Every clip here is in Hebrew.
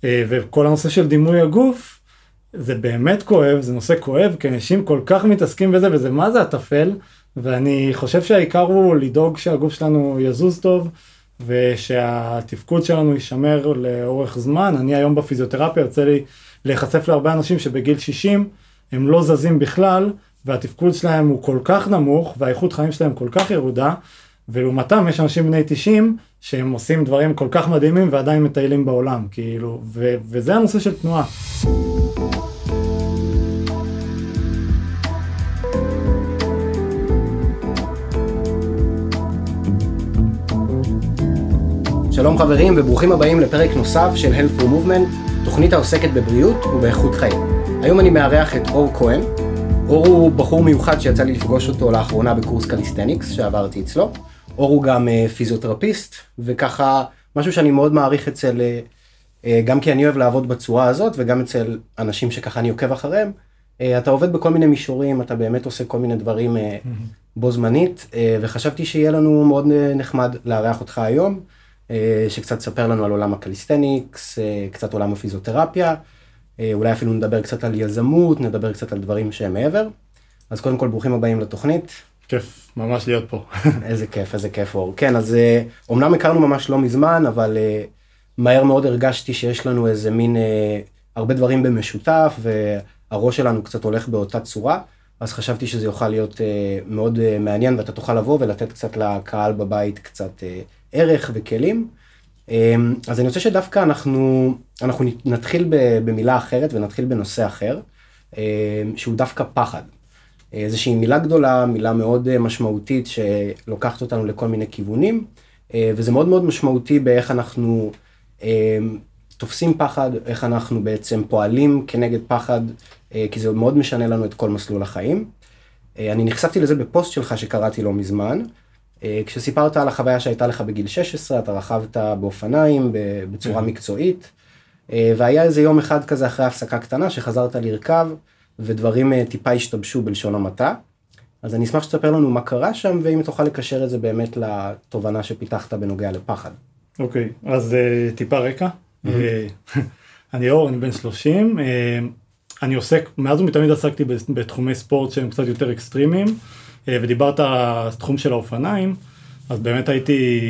וכל הנושא של דימוי הגוף, זה באמת כואב, זה נושא כואב, כי אנשים כל כך מתעסקים בזה, וזה מה זה הטפל, ואני חושב שהעיקר הוא לדאוג שהגוף שלנו יזוז טוב, ושהתפקוד שלנו יישמר לאורך זמן. אני היום בפיזיותרפיה יוצא לי להיחשף להרבה אנשים שבגיל 60 הם לא זזים בכלל, והתפקוד שלהם הוא כל כך נמוך, והאיכות חיים שלהם כל כך ירודה, ולעומתם יש אנשים בני 90 שהם עושים דברים כל כך מדהימים ועדיין מטיילים בעולם, כאילו, וזה הנושא של תנועה. שלום חברים וברוכים הבאים לפרק נוסף של Health for Movement, תוכנית העוסקת בבריאות ובאיכות חיים. היום אני מארח את אור כהן. אור הוא בחור מיוחד שיצא לי לפגוש אותו לאחרונה בקורס קליסטניקס שעברתי אצלו. אור הוא גם פיזיותרפיסט, וככה משהו שאני מאוד מעריך אצל, גם כי אני אוהב לעבוד בצורה הזאת, וגם אצל אנשים שככה אני עוקב אחריהם. אתה עובד בכל מיני מישורים, אתה באמת עושה כל מיני דברים בו זמנית, וחשבתי שיהיה לנו מאוד נחמד לארח אותך היום, שקצת תספר לנו על עולם הקליסטניקס, קצת עולם הפיזיותרפיה, אולי אפילו נדבר קצת על יזמות, נדבר קצת על דברים שהם מעבר. אז קודם כל ברוכים הבאים לתוכנית. כיף, ממש להיות פה. איזה כיף אור. כן, אז אומנם הכרנו ממש לא מזמן, אבל מהר מאוד הרגשתי שיש לנו איזה מין הרבה דברים במשותף, והראש שלנו קצת הולך באותה צורה, אז חשבתי שזה יוכל להיות מאוד מעניין, ואתה תוכל לבוא ולתת קצת לקהל בבית קצת ערך וכלים. אז אני רוצה שדווקא אנחנו נתחיל במילה אחרת ונתחיל בנושא אחר, שהוא דווקא פחד. איזושהי מילה גדולה, מילה מאוד משמעותית שלוקחת אותנו לכל מיני כיוונים, וזה מאוד מאוד משמעותי באיך אנחנו תופסים פחד, איך אנחנו בעצם פועלים כנגד פחד, כי זה מאוד משנה לנו את כל מסלול החיים. אני נחשפתי לזה בפוסט שלך שקראתי לא מזמן, כשסיפרת על החוויה שהייתה לך בגיל 16, אתה רכבת באופניים בצורה מקצועית, והיה איזה יום אחד כזה אחרי הפסקה קטנה שחזרת לרכב, ודברים טיפה השתבשו בלשון המעטה. אז אני אשמח שתספר לנו מה קרה שם, ואם תוכל לקשר את זה באמת לתובנה שפיתחת בנוגע לפחד. אוקיי, אז טיפה רקע. אני אור, אני בן 30. אני עוסק, מאז ומתמיד עסקתי בתחומי ספורט שהם קצת יותר אקסטרימיים, ודיברת על התחום של האופניים, אז באמת הייתי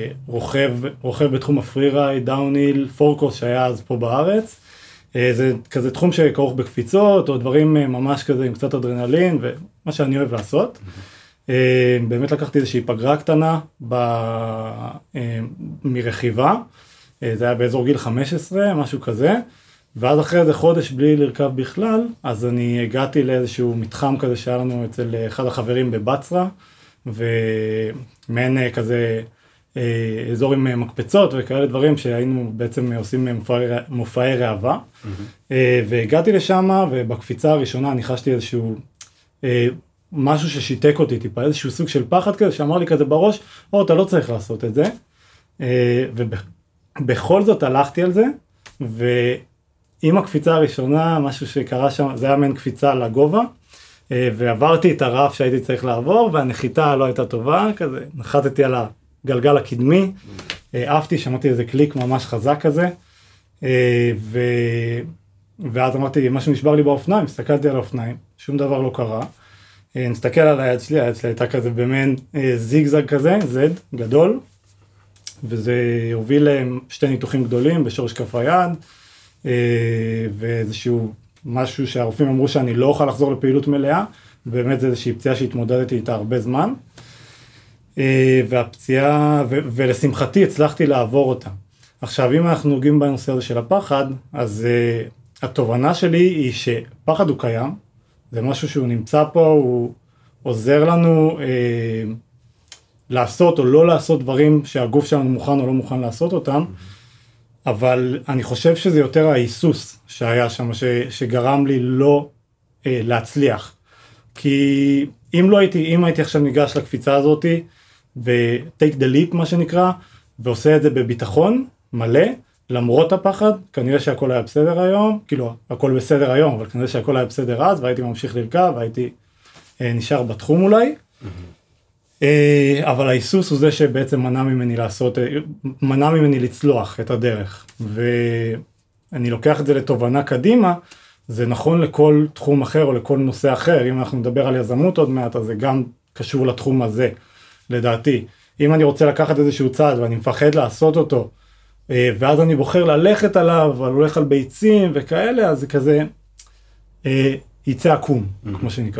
רוכב בתחום הפרי רייד, דאוניל, פורקוס שהיה אז פה בארץ. זה כזה תחום שכרוך בקפיצות, או דברים ממש כזה עם קצת אדרנלין, ומה שאני אוהב לעשות. באמת לקחתי איזושהי פגרה קטנה מרכיבה, זה היה באזור גיל 15, משהו כזה, ואז אחרי איזה חודש בלי לרכב בכלל, אז אני הגעתי לאיזשהו מתחם כזה שהיה לנו אצל אחד החברים בבצרה, ומעין כזה אזור עם מקפצות וכאלה דברים שהיינו בעצם עושים מופעי ראווה, והגעתי לשם, ובקפיצה הראשונה אני חשתי איזשהו משהו ששיתק אותי טיפה, איזשהו סוג של פחד כזה, שאמר לי כזה בראש, אתה לא צריך לעשות את זה, ובכל זאת הלכתי על זה, ועם הקפיצה הראשונה, משהו שקרה שם, זה היה מעין קפיצה לגובה, ועברתי את הרף שהייתי צריך לעבור, והנחיתה לא הייתה טובה, כזה, נחתתי על הגלגל הקדמי, עפתי, שמעתי איזה קליק ממש חזק כזה, ואז אמרתי, משהו נשבר לי באופניים, הסתכלתי על האופניים, שום דבר לא קרה, נסתכל על היד שלי הייתה כזה במין זיגזג כזה, Z גדול, וזה הוביל לשתי ניתוחים גדולים בשורש כף היד, ואיזשהו משהו שהרופאים אמרו שאני לא אוכל לחזור לפעילות מלאה, ובאמת זה איזושהי פציעה שהתמודדתי איתה הרבה זמן, והפציעה, ולשמחתי הצלחתי לעבור אותה. עכשיו, אם אנחנו נוגעים בנושא הזה של הפחד, אז התובנה שלי היא שפחד הוא קיים, זה משהו שהוא נמצא פה, הוא עוזר לנו לעשות או לא לעשות דברים שהגוף שלנו מוכן או לא מוכן לעשות אותם, אבל אני חושב שזה יותר ההיסוס שהיה שם, שגרם לי לא להצליח. כי אם הייתי עכשיו ניגש לקפיצה הזאת, ו-take the leap מה שנקרא, ועושה את זה בביטחון מלא, למרות הפחד, כנראה שהכל היה בסדר היום, כאילו הכל בסדר היום, אבל כנראה שהכל היה בסדר אז, והייתי ממשיך לרכב, והייתי נשאר בתחום אולי, אבל ההיסוס הוא זה שבעצם מנע ממני לצלוח את הדרך, אני לוקח את זה לתובנה קדימה, זה נכון לכל תחום אחר או לכל נושא אחר. אם אנחנו נדבר על יזמות עוד מעט, אז זה גם קשור לתחום הזה, לדעתי. אם אני רוצה לקחת איזשהו צעד ואני מפחד לעשות אותו, ואז אני בוחר ללכת עליו, אבל הולך על ביצים וכאלה, אז זה כזה יצא עקום, כמו שנקרא.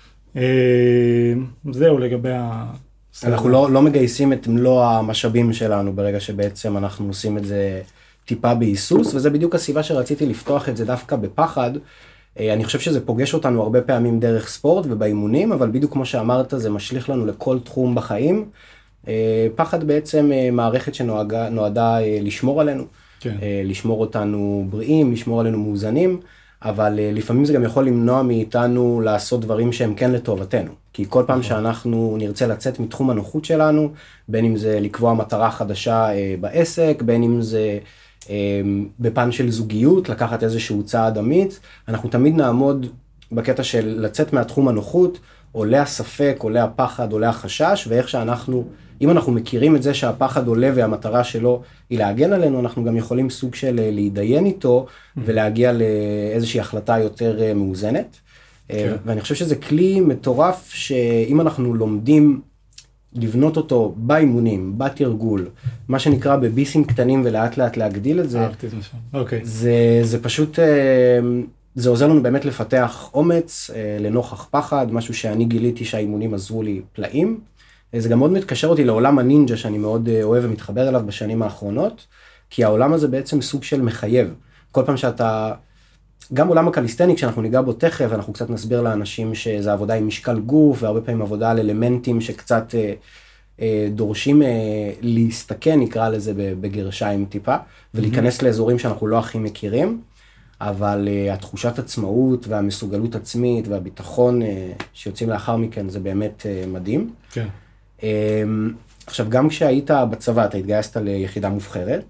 זהו לגבי אנחנו לא מגייסים את מלוא המשאבים שלנו ברגע שבעצם אנחנו עושים את זה טיפה בהיסוס, וזה בדיוק הסיבה שרציתי לפתוח את זה דווקא בפחד. אני חושב שזה פוגש אותנו הרבה פעמים דרך ספורט ובאימונים, אבל בדיוק כמו שאמרת, זה משליך לנו לכל תחום בחיים. פחד בעצם מערכת שנועדה לשמור עלינו, כן. לשמור אותנו בריאים, לשמור עלינו מאוזנים, אבל לפעמים זה גם יכול למנוע מאיתנו לעשות דברים שהם כן לטובתנו. כי כל פעם שאנחנו נרצה לצאת מתחום הנוחות שלנו, בין אם זה לקבוע מטרה חדשה בעסק, בין אם זה בפן של זוגיות, לקחת איזשהו צעד אמיץ, אנחנו תמיד נעמוד בקטע של לצאת מהתחום הנוחות, עולה הספק, עולה הפחד, עולה החשש, ואיך שאנחנו, אם אנחנו מכירים את זה שהפחד עולה והמטרה שלו היא להגן עלינו, אנחנו גם יכולים סוג של להידיין איתו, ולהגיע לאיזושהי החלטה יותר מאוזנת. ואני חושב שזה כלי מטורף, שאם אנחנו לומדים לבנות אותו באימונים, בתרגול, מה שנקרא בביסים קטנים ולאט לאט להגדיל את זה, זה פשוט, זה עוזר לנו באמת לפתח אומץ, לנוכח פחד, משהו שאני גיליתי שהאימונים עזרו לי פלאים. זה גם מאוד מתקשר אותי לעולם הנינג'ה שאני מאוד אוהב ומתחבר אליו בשנים האחרונות, כי העולם הזה בעצם סוג של מחייב. כל פעם שאתה, גם עולם הקליסטני, כשאנחנו ניגע בו תכף, אנחנו קצת נסביר לאנשים שזה עבודה עם משקל גוף, והרבה פעמים עבודה על אלמנטים שקצת דורשים להסתכן, נקרא לזה בגרשיים טיפה, ולהיכנס לאזורים שאנחנו לא הכי מכירים, אבל התחושת עצמאות והמסוגלות עצמית והביטחון שיוצאים לאחר מכן, זה באמת מדהים. כן. עכשיו, גם כשהיית בצבא, אתה התגייסת ליחידה מובחרת,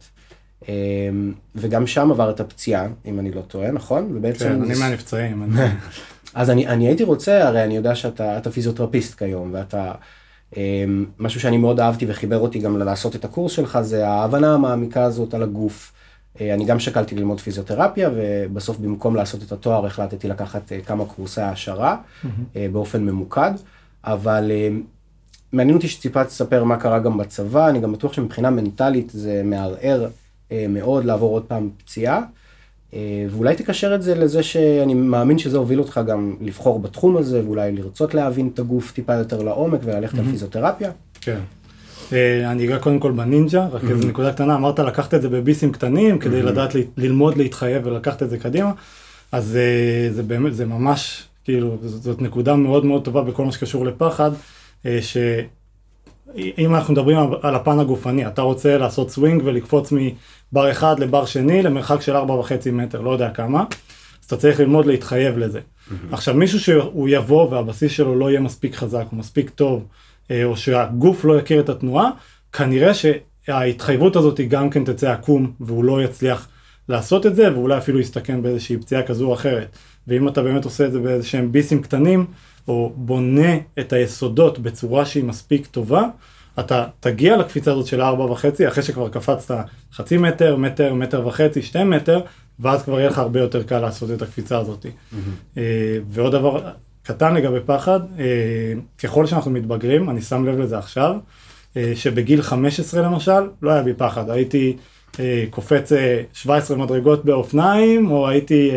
וגם שם עברת פציעה, אם אני לא טועה, נכון? כן, אני מהנפצעים. אז אני הייתי רוצה, הרי אני יודע שאתה פיזיותרפיסט כיום, ואתה, משהו שאני מאוד אהבתי וחיבר אותי גם לעשות את הקורס שלך, זה ההבנה המעמיקה הזאת על הגוף. אני גם שקלתי ללמוד פיזיותרפיה, ובסוף במקום לעשות את התואר, החלטתי לקחת כמה קורסי העשרה, באופן ממוקד, אבל מעניין אותי שציפה תספר מה קרה גם בצבא, אני גם בטוח שמבחינה מנטלית זה מערער מאוד לעבור עוד פעם פציעה, ואולי תקשר את זה לזה שאני מאמין שזה הוביל אותך גם לבחור בתחום הזה, ואולי לרצות להבין את הגוף טיפה יותר לעומק וללכת על פיזיותרפיה. כן. אני אגע קודם כל בנינג'ה, רק איזו נקודה קטנה, אמרת לקחת את זה בביסים קטנים, כדי לדעת ללמוד, להתחייב ולקחת את זה קדימה, אז זה באמת, זה ממש, כאילו, זאת נקודה מאוד מאוד טובה בכל מה שקשור לפחד, שאם אנחנו מדברים על הפן הגופני, אתה רוצה לעשות סווינג ולקפוץ מבר אחד לבר שני, למרחק של 4.5 מטר, לא יודע כמה, אז אתה צריך ללמוד להתחייב לזה. עכשיו, מישהו שהוא יבוא והבסיס שלו לא יהיה מספיק חזק, או מספיק טוב, או שהגוף לא יכיר את התנועה, כנראה שההתחייבות הזאת היא גם כן תצא עקום, והוא לא יצליח לעשות את זה, ואולי אפילו יסתכן באיזושהי פציעה כזו או אחרת. ואם אתה באמת עושה את זה באיזשהם ביסים קטנים, או בונה את היסודות בצורה שהיא מספיק טובה, אתה תגיע לקפיצה הזאת של 4.5, אחרי שכבר קפצת 0.5 מטר, מטר, 1.5 מטר, 2 מטר, ואז כבר יהיה לך הרבה יותר קל לעשות את הקפיצה הזאת. ועוד דבר קטן לגבי פחד, ככל שאנחנו מתבגרים, אני שם לב לזה עכשיו, שבגיל 15 למשל, לא היה בי פחד, הייתי קופץ 17 מדרגות באופניים, או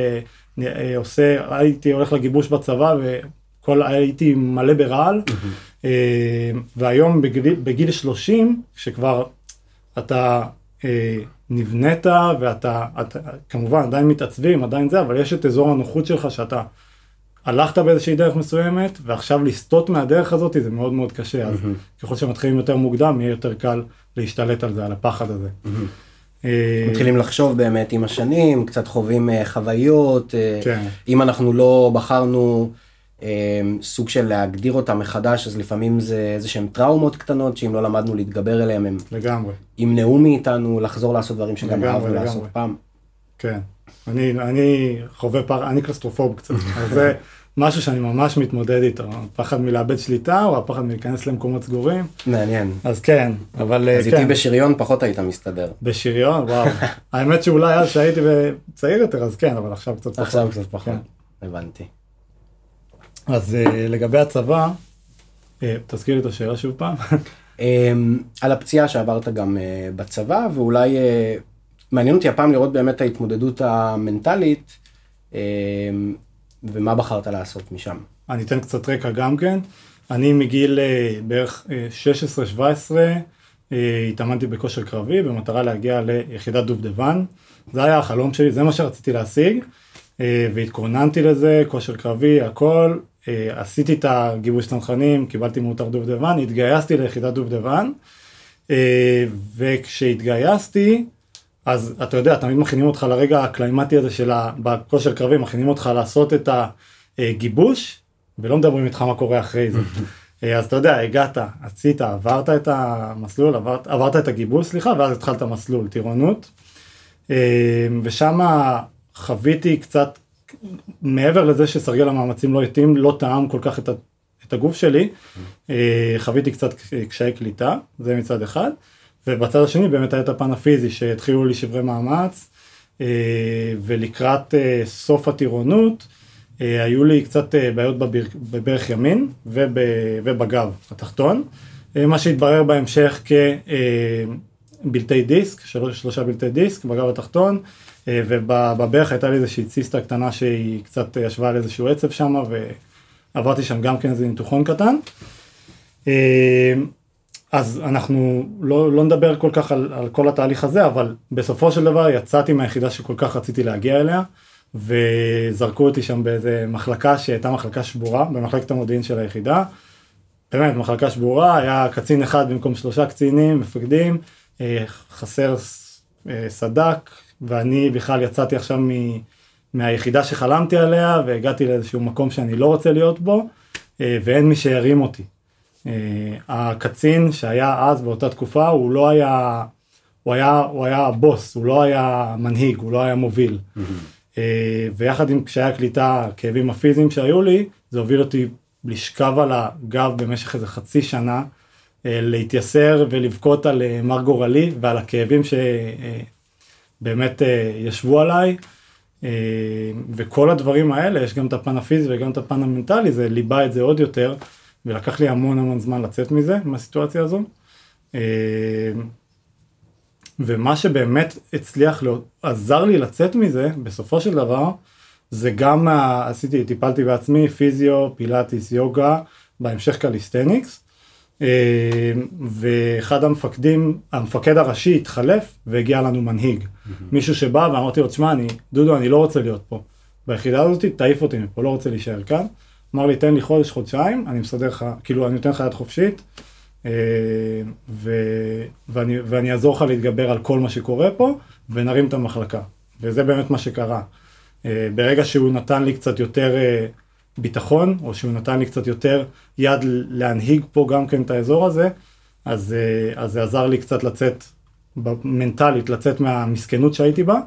הייתי הולך לגיבוש בצבא, הייתי מלא ברעל, והיום בגיל 30, שכבר אתה נבנית, ואתה כמובן עדיין מתעצבים, עדיין זה, אבל יש את אזור הנוחות שלך שאתה הלכת באיזושהי דרך מסוימת, ועכשיו לסטות מהדרך הזאת זה מאוד מאוד קשה, אז ככל שמתחילים יותר מוקדם, יהיה יותר קל להשתלט על זה, על הפחד הזה. מתחילים לחשוב באמת עם השנים, קצת חווים חוויות, אם אנחנו לא בחרנו סוג של להגדיר אותם מחדש, אז לפעמים זה איזה שהם טראומות קטנות, שאם לא למדנו להתגבר אליהם, הם ימנעו מאיתנו לחזור לעשות דברים שגם אהבנו לעשות פעם. כן, אני חווה אני קלסטרופוב קצת, אז זה משהו שאני ממש מתמודד איתו, הפחד מלאבד שליטה, או הפחד מלהיכנס למקומות סגורים. מעניין. אז כן, אבל אז איתי בשריון פחות היית מסתדר. בשריון, וואו. האמת שאולי אז שהייתי צעיר יותר, אז כן, אבל עכשיו קצת פחות. עכשיו קצת פחות, הבנתי. אז לגבי הצבא, תזכיר לי את השאלה שוב פעם. על הפציעה שעברת גם בצבא, ואולי מעניין אותי הפעם לראות באמת את ההתמודדות המנטלית, ומה בחרת לעשות משם. אני אתן קצת רקע גם כן. אני מגיל בערך 16-17, התאמנתי בכושר קרבי, במטרה להגיע ליחידת דובדבן. זה היה החלום שלי, זה מה שרציתי להשיג, והתכוננתי לזה, כושר קרבי, הכל. עשיתי את הגיבוש צנחנים, קיבלתי מותר דובדבן, התגייסתי ליחידת דובדבן, וכשהתגייסתי, אז אתה יודע, תמיד מכינים אותך לרגע הקליימטי הזה בכושר קרבי, מכינים אותך לעשות את הגיבוש, ולא מדברים איתך מה קורה אחרי זה. אז אתה יודע, הגעת, עשית, עברת את המסלול, עברת את הגיבוש, סליחה, ואז התחלת מסלול, טירונות, ושם חוויתי קצת, מעבר לזה שסרגל המאמצים לא התאים, לא טעם כל כך את הגוף שלי, חוויתי קצת קשיי קליטה, זה מצד אחד, ובצד השני באמת היה את הפן הפיזי, שהתחילו לי שברי מאמץ, ולקראת סוף הטירונות, היו לי קצת בעיות בברך ימין, ובגב התחתון, מה שהתברר בהמשך כבלטי דיסק, 3 בלטי דיסק בגב התחתון, ובברך הייתה לי איזושהי ציסטה קטנה שהיא קצת ישבה על איזשהו עצב שם, ועברתי שם גם כן איזה ניתוחון קטן. אז אנחנו לא נדבר כל כך על כל התהליך הזה, אבל בסופו של דבר יצאתי מהיחידה שכל כך רציתי להגיע אליה, וזרקו אותי שם באיזה מחלקה שהייתה מחלקה שבורה, במחלקת המודיעין של היחידה. באמת, מחלקה שבורה, היה קצין אחד במקום 3 קצינים, מפקדים, חסר סדק, ואני בכלל יצאתי עכשיו מהיחידה שחלמתי עליה, והגעתי לאיזשהו מקום שאני לא רוצה להיות בו, ואין מי שירים אותי. הקצין שהיה אז באותה תקופה, הוא היה הבוס, הוא לא היה מנהיג, הוא לא היה מוביל. ויחד עם קשיי הקליטה, הכאבים הפיזיים שהיו לי, זה הוביל אותי לשכב על הגב במשך איזה חצי שנה, להתייסר ולבכות על מר גורלי ועל הכאבים שבאמת ישבו עליי, וכל הדברים האלה, יש גם את הפן הפיזי וגם את הפן המנטלי, זה ליבה את זה עוד יותר, ולקח לי המון זמן לצאת מזה, מהסיטואציה הזו. ומה שבאמת עזר לי לצאת מזה, בסופו של דבר, זה גם טיפלתי בעצמי, פיזיו, פילאטיס, יוגה, בהמשך קליסטניקס, ואחד המפקד הראשי התחלף, והגיע לנו מנהיג. מישהו שבא ואמרתי לו, תשמע, דודו, אני לא רוצה להיות פה. ביחידה הזאת, תעיף אותי מפה, לא רוצה להישאר כאן. אמר לי, תן לי חודשיים, אני מסדר לך, כאילו, אני נותן לך יד חופשית, ואני אעזור לך להתגבר על כל מה שקורה פה, ונרים את המחלקה. וזה באמת מה שקרה. ברגע שהוא נתן לי קצת יותר ביטחון, או שהוא נתן לי קצת יותר יד להנהיג פה גם כן את האזור הזה, אז זה עזר לי קצת לצאת, מנטלית, לצאת מהמסכנות שהייתי בה,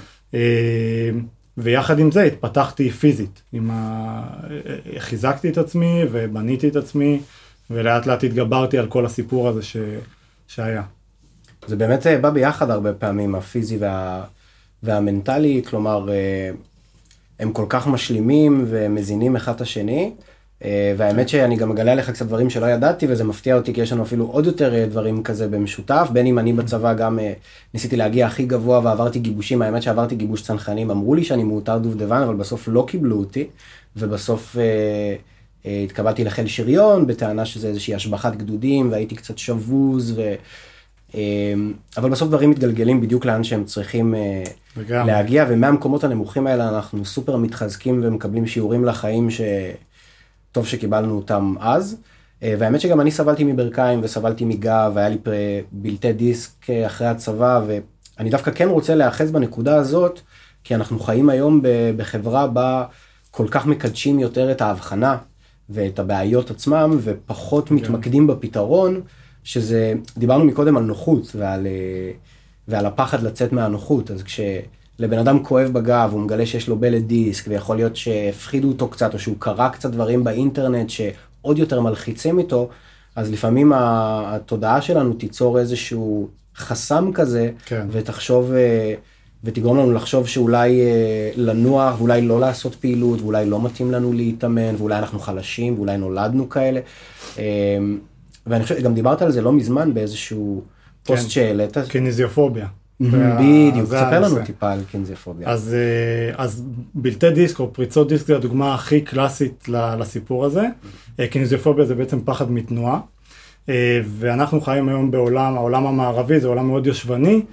ויחד עם זה התפתחתי פיזית, חיזקתי את עצמי ובניתי את עצמי, ולאט לאט התגברתי על כל הסיפור הזה שהיה. זה באמת בא ביחד הרבה פעמים, הפיזי והמנטלי, כלומר, הם כל כך משלימים ומזינים אחד את השני, והאמת שאני גם מגלה לך קצת דברים שלא ידעתי, וזה מפתיע אותי כי יש לנו אפילו עוד יותר דברים כזה במשותף, בין אם אני בצבא גם ניסיתי להגיע הכי גבוה ועברתי גיבושים, האמת שעברתי גיבוש צנחנים, אמרו לי שאני מאותר דובדבן, אבל בסוף לא קיבלו אותי, ובסוף התקבלתי לחיל שריון, בטענה שזה איזושהי השבחת גדודים, והייתי קצת שבוז, אבל בסוף דברים מתגלגלים בדיוק לאן שהם צריכים להגיע, ומהמקומות הנמוכים האלה אנחנו סופר מתחזקים ומקבלים שיעורים לחיים שטוב שקיבלנו אותם אז, והאמת שגם אני סבלתי מברכיים וסבלתי מגב, והיה לי בלטי דיסק אחרי הצבא, ואני דווקא כן רוצה להאחז בנקודה הזאת, כי אנחנו חיים היום בחברה בה כל כך מקדשים יותר את ההבחנה ואת הבעיות עצמם, ופחות מתמקדים בפתרון, שזה, דיברנו מקודם על נוחות ועל הפחד לצאת מהנוחות, אז לבן אדם כואב בגב, הוא מגלה שיש לו בלט דיסק, ויכול להיות שהפחידו אותו קצת, או שהוא קרא קצת דברים באינטרנט שעוד יותר מלחיצים איתו, אז לפעמים התודעה שלנו תיצור איזשהו חסם כזה, כן. ותגרום לנו לחשוב שאולי לנוח, ואולי לא לעשות פעילות, ואולי לא מתאים לנו להתאמן, ואולי אנחנו חלשים, ואולי נולדנו כאלה. ואני חושב, גם דיברת על זה לא מזמן באיזשהו פוסט שהעלית. קיניזיופוביה. בדיוק, תספר לנו טיפה על קיניזיופוביה. אז בלטי דיסק או פריצות דיסק זה הדוגמה הכי קלאסית לסיפור הזה. קיניזיופוביה זה בעצם פחד מתנועה. ואנחנו חיים היום העולם המערבי זה עולם מאוד יושבני,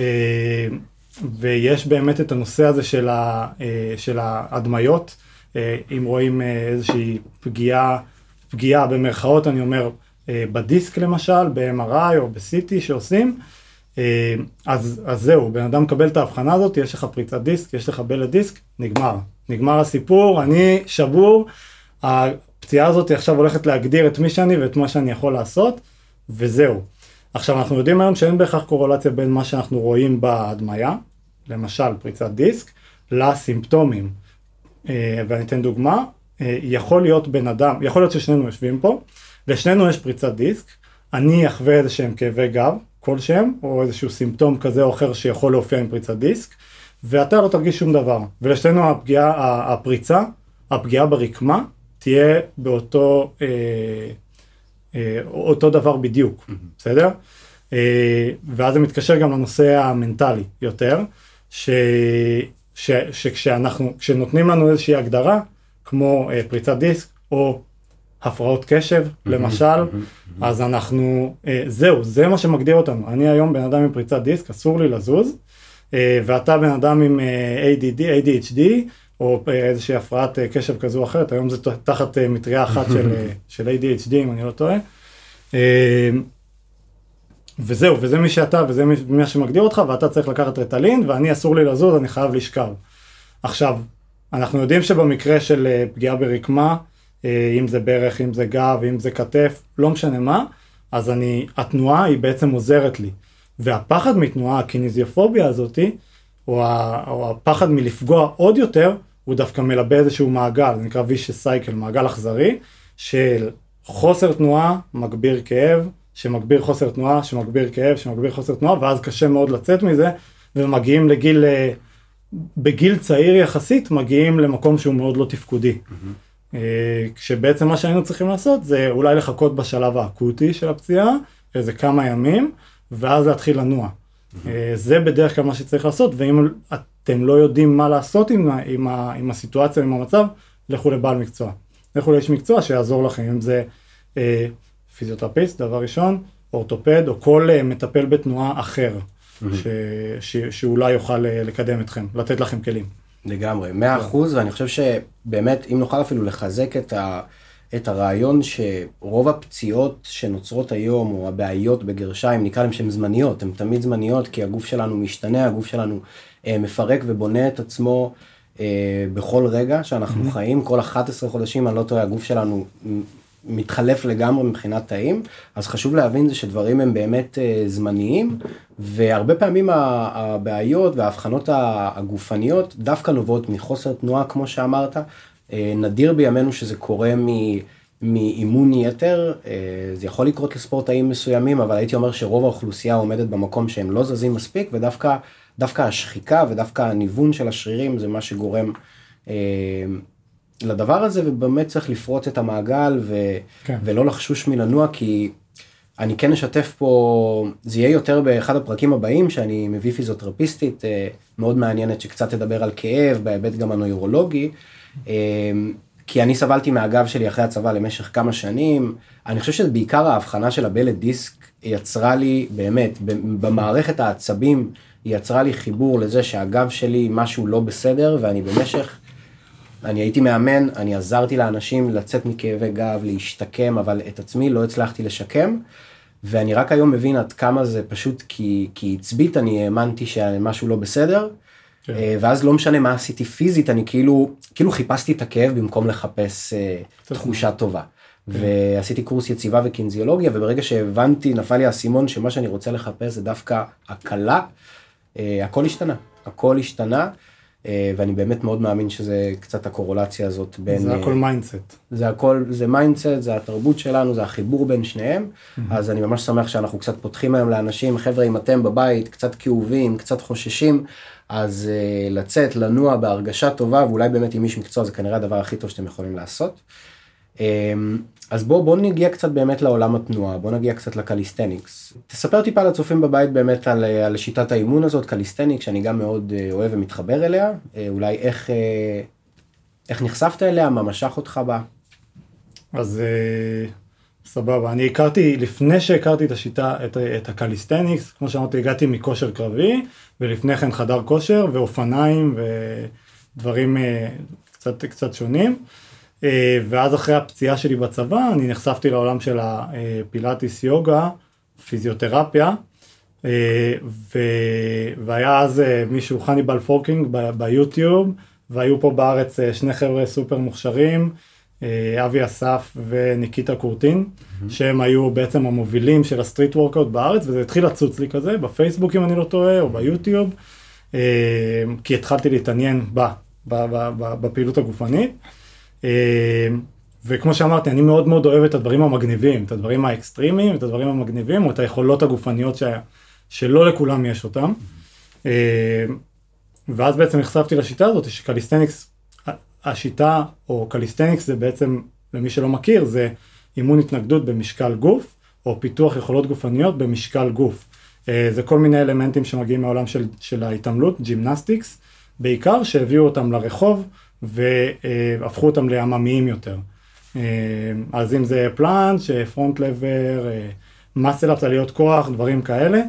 ויש באמת את הנושא הזה של ההדמיות. אם רואים איזושהי פגיעה במרכאות, אני אומר, בדיסק למשל, ב-MRI או ב-CT שעושים, אז זהו, בן אדם מקבל את ההבחנה הזאת, יש לך פריצת דיסק, יש לך בלט דיסק, נגמר הסיפור, אני שבור, הפציעה הזאת עכשיו הולכת להגדיר את מי שאני ואת מה שאני יכול לעשות, וזהו. עכשיו אנחנו יודעים היום שאין בהכרח קורלציה בין מה שאנחנו רואים בהדמיה, למשל פריצת דיסק, לסימפטומים. ואני אתן דוגמה, יכול להיות בן אדם, יכול להיות ששנינו יושבים פה, לשנינו יש פריצת דיסק, אני אחווה איזשהם כאבי גב, כלשהם, או איזשהו סימפטום כזה או אחר שיכול להופיע עם פריצת דיסק, ואתה לא תרגיש שום דבר. ולשנינו הפגיעה ברקמה, תהיה באותו אותו דבר בדיוק, בסדר? ואז זה מתקשר גם לנושא המנטלי יותר, כשנותנים לנו איזושהי הגדרה, כמו פריצת דיסק או הפרעות קשב, למשל, אז אנחנו, זה מה שמגדיר אותנו. אני היום בן אדם עם פריצת דיסק, אסור לי לזוז, ואתה בן אדם עם ADHD, או איזושהי הפרעת קשב כזו או אחרת, היום זה תחת מטריה אחת של ADHD, אם אני לא טועה. וזהו, וזה מי שאתה, וזה מי שמגדיר אותך, ואתה צריך לקחת רטלין, ואני אסור לי לזוז, אני חייב לשכב. עכשיו, אנחנו יודעים שבמקרה של פגיעה ברקמה, אם זה ברך, אם זה גב, אם זה כתף, לא משנה מה, אז התנועה היא בעצם עוזרת לי. והפחד מתנועה, הקיניזיופוביה הזאת, או הפחד מלפגוע עוד יותר, הוא דווקא מלבה איזשהו מעגל, זה נקרא vicious cycle, מעגל אכזרי, של חוסר תנועה, מגביר כאב, שמגביר חוסר תנועה, שמגביר כאב, שמגביר חוסר תנועה, ואז קשה מאוד לצאת מזה, ומגיעים בגיל צעיר יחסית, מגיעים למקום שהוא מאוד לא תפקודי. כשבעצם מה שהיינו צריכים לעשות, זה אולי לחכות בשלב האקוטי של הפציעה, איזה כמה ימים, ואז להתחיל לנוע. זה בדרך כלל מה שצריך לעשות, ואם אתם לא יודעים מה לעשות עם הסיטואציה, עם המצב, לכו לבעל מקצוע. לכו לאיש מקצוע שיעזור לכם, אם זה פיזיותרפיסט, דבר ראשון, אורתופד, או כל מטפל בתנועה אחר, שאולי יוכל לקדם אתכם, לתת לכם כלים. לגמרי, 100%, ואני חושב שבאמת, אם נוכל אפילו לחזק את הרעיון שרוב הפציעות שנוצרות היום, או הבעיות בגרשיים, נקרא להם שהן זמניות, הן תמיד זמניות, כי הגוף שלנו משתנה, הגוף שלנו מפרק ובונה את עצמו בכל רגע שאנחנו חיים, כל 11 חודשים, אני לא טועה, הגוף שלנו מתחלף לגמרי מבחינת תאים, אז חשוב להבין זה שדברים הם באמת זמניים, והרבה פעמים הבעיות וההבחנות הגופניות דווקא נובעות מחוסר תנועה, כמו שאמרת, נדיר בימינו שזה קורה מאימון יתר, זה יכול לקרות לספורטאים מסוימים, אבל הייתי אומר שרוב האוכלוסייה עומדת במקום שהם לא זזים מספיק, ודווקא השחיקה ודווקא הניוון של השרירים זה מה שגורם לדבר הזה, ובאמת צריך לפרוץ את המעגל ולא לחשוש מלנוע, כי אני כן אשתף פה, זה יהיה יותר באחד הפרקים הבאים, שאני מביא פיזיותרפיסטית מאוד מעניינת, שקצת תדבר על כאב, בהיבט גם הנוירולוגי, כי אני סבלתי מהגב שלי אחרי הצבא למשך כמה שנים, אני חושב שבעיקר ההבחנה של הבלט דיסק יצרה לי, באמת, במערכת העצבים, היא יצרה לי חיבור לזה שהגב שלי משהו לא בסדר, ואני אני הייתי מאמן, אני עזרתי לאנשים לצאת מכאבי גב, להשתקם, אבל את עצמי לא הצלחתי לשקם, ואני רק היום מבין עד כמה זה פשוט כי עצבית, אני האמנתי שמשהו לא בסדר, ואז לא משנה מה עשיתי פיזית, אני כאילו חיפשתי את הכאב במקום לחפש תחושה טובה. ועשיתי קורס יציבה וקינזיולוגיה, וברגע שהבנתי, נפל לי האסימון שמה שאני רוצה לחפש זה דווקא הקלה, הכל השתנה, ואני באמת מאוד מאמין שזה קצת הקורולציה הזאת בין... זה הכל מיינדסט. זה מיינדסט, זה התרבות שלנו, זה החיבור בין שניהם, אז אני ממש שמח שאנחנו קצת פותחים היום לאנשים, חבר'ה, אם אתם בבית קצת כאובים, קצת חוששים, אז לצאת, לנוע בהרגשה טובה, ואולי באמת עם איש מקצוע זה כנראה הדבר הכי טוב שאתם יכולים לעשות. אז בואו נגיע קצת באמת לעולם התנועה, בואו נגיע קצת לקליסטניקס. תספר טיפה לצופים בבית באמת על שיטת האימון הזאת, קליסטניקס, שאני גם מאוד אוהב ומתחבר אליה, אולי איך נחשפת אליה, מה משך אותך בה? אז סבבה, אני הכרתי, לפני שהכרתי את השיטה, את הקליסטניקס, כמו שאמרתי, הגעתי מכושר קרבי, ולפני כן חדר כושר ואופניים ודברים קצת שונים. ואז אחרי הפציעה שלי בצבא, אני נחשפתי לעולם של הפילאטיס יוגה, פיזיותרפיה, והיה אז מישהו, חניבל פורקינג ביוטיוב, והיו פה בארץ שני חבר'ה סופר מוכשרים, אבי אסף וניקיטה קורטין, שהם היו בעצם המובילים של הסטריט וורקאוט בארץ, וזה התחיל לצוץ לי כזה, בפייסבוק אם אני לא טועה, או ביוטיוב, כי התחלתי להתעניין בפעילות הגופנית. וכמו שאמרתי, אני מאוד מאוד אוהב את הדברים המגניבים, את הדברים האקסטרימיים, את הדברים המגניבים, או את היכולות הגופניות שלא לכולם יש אותם. ואז בעצם נחשפתי לשיטה הזאת, שקליסטניקס, השיטה, או קליסטניקס זה בעצם, למי שלא מכיר, זה אימון התנגדות במשקל גוף, או פיתוח יכולות גופניות במשקל גוף. זה כל מיני אלמנטים שמגיעים מהעולם של ההתעמלות, ג'ימנסטיקס, בעיקר שהביאו אותם לרחוב, והפכו אותם לעממיים יותר. אז אם זה פלאנץ', פרונט לבר, מסל-אפס, עליות כוח, דברים כאלה.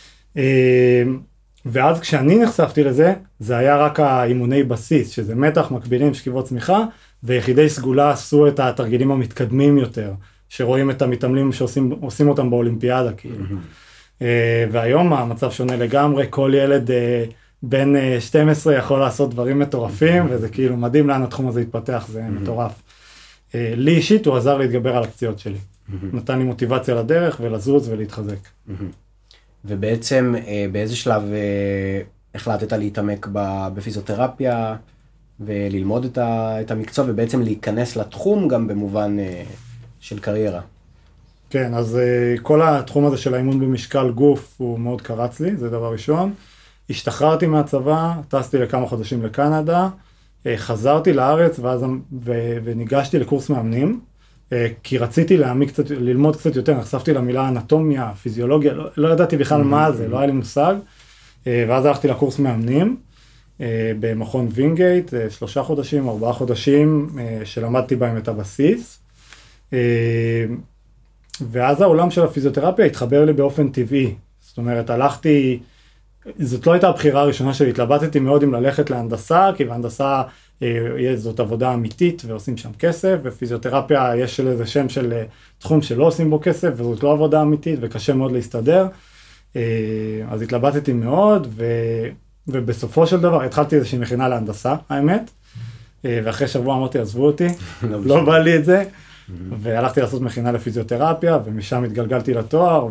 ואז כשאני נחשפתי לזה, זה היה רק האימוני בסיס, שזה מתח, מקבילים, שכיבות צמיחה, ויחידי סגולה עשו את התרגילים המתקדמים יותר, שרואים את המתעמלים שעושים אותם באולימפיאדה, כאילו. והיום המצב שונה לגמרי, כל ילד בן 12 יכול לעשות דברים מטורפים, וזה כאילו מדהים לאן התחום הזה התפתח, זה מטורף. לי אישית הוא עזר להתגבר על הפציעות שלי. נתן לי מוטיבציה לדרך ולזוז ולהתחזק. ובעצם באיזה שלב החלטת להתעמק בפיזיותרפיה וללמוד את המקצוע ובעצם להיכנס לתחום גם במובן של קריירה? כן, אז כל התחום הזה של האימון במשקל גוף הוא מאוד קרץ לי, זה דבר ראשון. השתחררתי מהצבא, טסתי לכמה חודשים לקנדה, חזרתי לארץ וניגשתי לקורס מאמנים, כי רציתי ללמוד קצת יותר, נחשפתי למילה אנטומיה, פיזיולוגיה, לא ידעתי בכלל מה זה, לא היה לי מושג, ואז הלכתי לקורס מאמנים, במכון וינגייט, 3 חודשים, 4 חודשים, שלמדתי בהם את הבסיס, ואז העולם של הפיזיותרפיה התחבר לי באופן טבעי, זאת אומרת, זאת לא הייתה הבחירה הראשונה שלי, התלבטתי מאוד אם ללכת להנדסה, כי בהנדסה זאת עבודה אמיתית ועושים שם כסף, ופיזיותרפיה יש איזה שם של תחום שלא עושים בו כסף, וזאת לא עבודה אמיתית וקשה מאוד להסתדר. אז התלבטתי מאוד, ובסופו של דבר התחלתי איזושהי מכינה להנדסה, האמת, ואחרי שבוע אמרתי, עזבו אותי, לא בא לי את זה, והלכתי לעשות מכינה לפיזיותרפיה, ומשם התגלגלתי לתואר,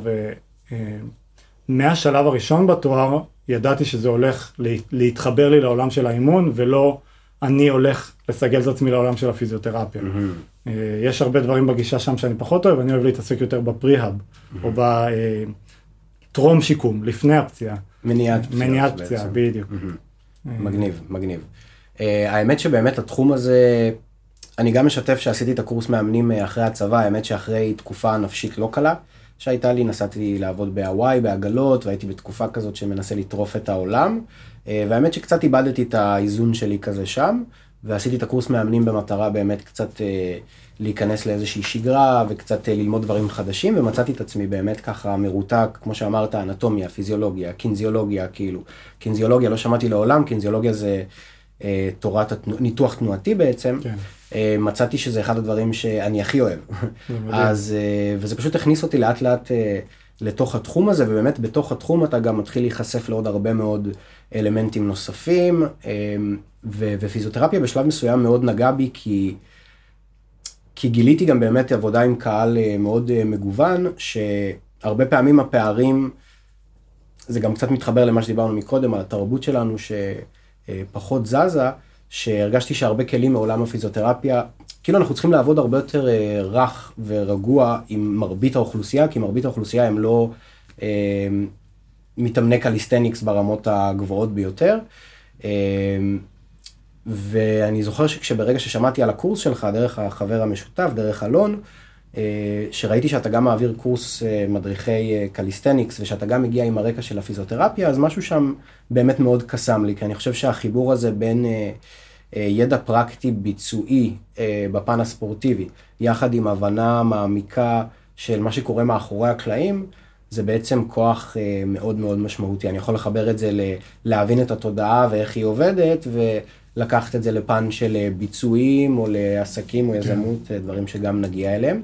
מהשלב הראשון בתואר, ידעתי שזה הולך להתחבר לי לעולם של האימון, ולא אני הולך לסגל את עצמי לעולם של הפיזיותרפיה. יש הרבה דברים בגישה שם שאני פחות אוהב, אני אוהב להתעסק יותר בפריהאב, או בטרום שיקום, לפני הפציעה. מניעת פציעה, בדיוק. מגניב, מגניב. האמת שבאמת התחום הזה, אני גם משתף שעשיתי את הקורס מאמנים אחרי הצבא, האמת שאחרי תקופה נפשית לא קלה, שהייתה לי, נסעתי לעבוד בהוואי, בעגלות, והייתי בתקופה כזאת שמנסה לטרוף את העולם, והאמת שקצת איבדתי את האיזון שלי כזה שם, ועשיתי את הקורס מאמנים במטרה באמת קצת להיכנס לאיזושהי שגרה, וקצת ללמוד דברים חדשים, ומצאתי את עצמי באמת ככה מרותק, כמו שאמרת, אנטומיה, פיזיולוגיה, קינזיולוגיה, כאילו, קינזיולוגיה לא שמעתי לעולם, קינזיולוגיה זה תורת ניתוח תנועתי בעצם, כן. מצאתי שזה אחד הדברים שאני הכי אוהב. אז, וזה פשוט הכניס אותי לאט לאט לתוך התחום הזה, ובאמת בתוך התחום אתה גם מתחיל להיחשף לעוד הרבה מאוד אלמנטים נוספים, ופיזיותרפיה בשלב מסוים מאוד נגע בי, כי גיליתי גם באמת עבודה עם קהל מאוד מגוון, שהרבה פעמים הפערים, זה גם קצת מתחבר למה שדיברנו מקודם, על התרבות שלנו שפחות זזה, שהרגשתי שהרבה כלים מעולם הפיזיותרפיה, כאילו אנחנו צריכים לעבוד הרבה יותר רך ורגוע עם מרבית האוכלוסייה, כי מרבית האוכלוסייה הם לא מתאמני קליסטניקס ברמות הגבוהות ביותר. ואני זוכר שכשברגע ששמעתי על הקורס שלך, דרך החבר המשותף, דרך אלון, שראיתי שאתה גם מעביר קורס מדריכי קליסטניקס, ושאתה גם מגיע עם הרקע של הפיזיותרפיה, אז משהו שם באמת מאוד קסם לי, כי אני חושב שהחיבור הזה בין ידע פרקטי ביצועי בפן הספורטיבי, יחד עם הבנה מעמיקה של מה שקורה מאחורי הקלעים, זה בעצם כוח מאוד מאוד משמעותי. אני יכול לחבר את זה להבין את התודעה ואיך היא עובדת, ולקחת את זה לפן של ביצועים או לעסקים או יזמות, דברים שגם נגיע אליהם.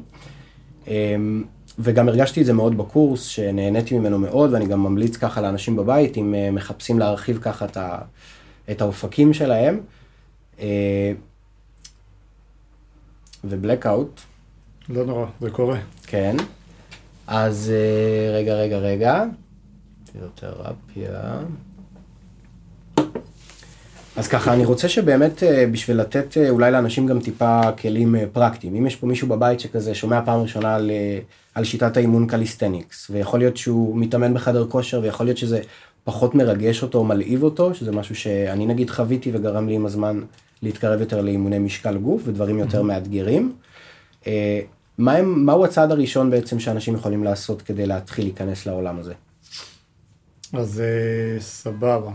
וגם הרגשתי את זה מאוד בקורס, שנהניתי ממנו מאוד, ואני גם ממליץ ככה לאנשים בבית, אם מחפשים להרחיב ככה את האופקים שלהם. ובלקאוט. לא נורא, זה קורה. כן. אז רגע. פיזיותרפיה. אז ככה, אני רוצה שבאמת בשביל לתת אולי לאנשים גם טיפה כלים פרקטיים. אם יש פה מישהו בבית שכזה שומע פעם ראשונה על שיטת האימון קליסטניקס, ויכול להיות שהוא מתאמן בחדר כושר, ויכול להיות שזה פחות מרגש אותו או מלהיב אותו, שזה משהו שאני נגיד חוויתי וגרם לי עם הזמן להתקרב יותר לאימוני משקל גוף ודברים יותר מאתגרים. מהו הצעד הראשון בעצם שאנשים יכולים לעשות כדי להתחיל להיכנס לעולם הזה? אז סבבה.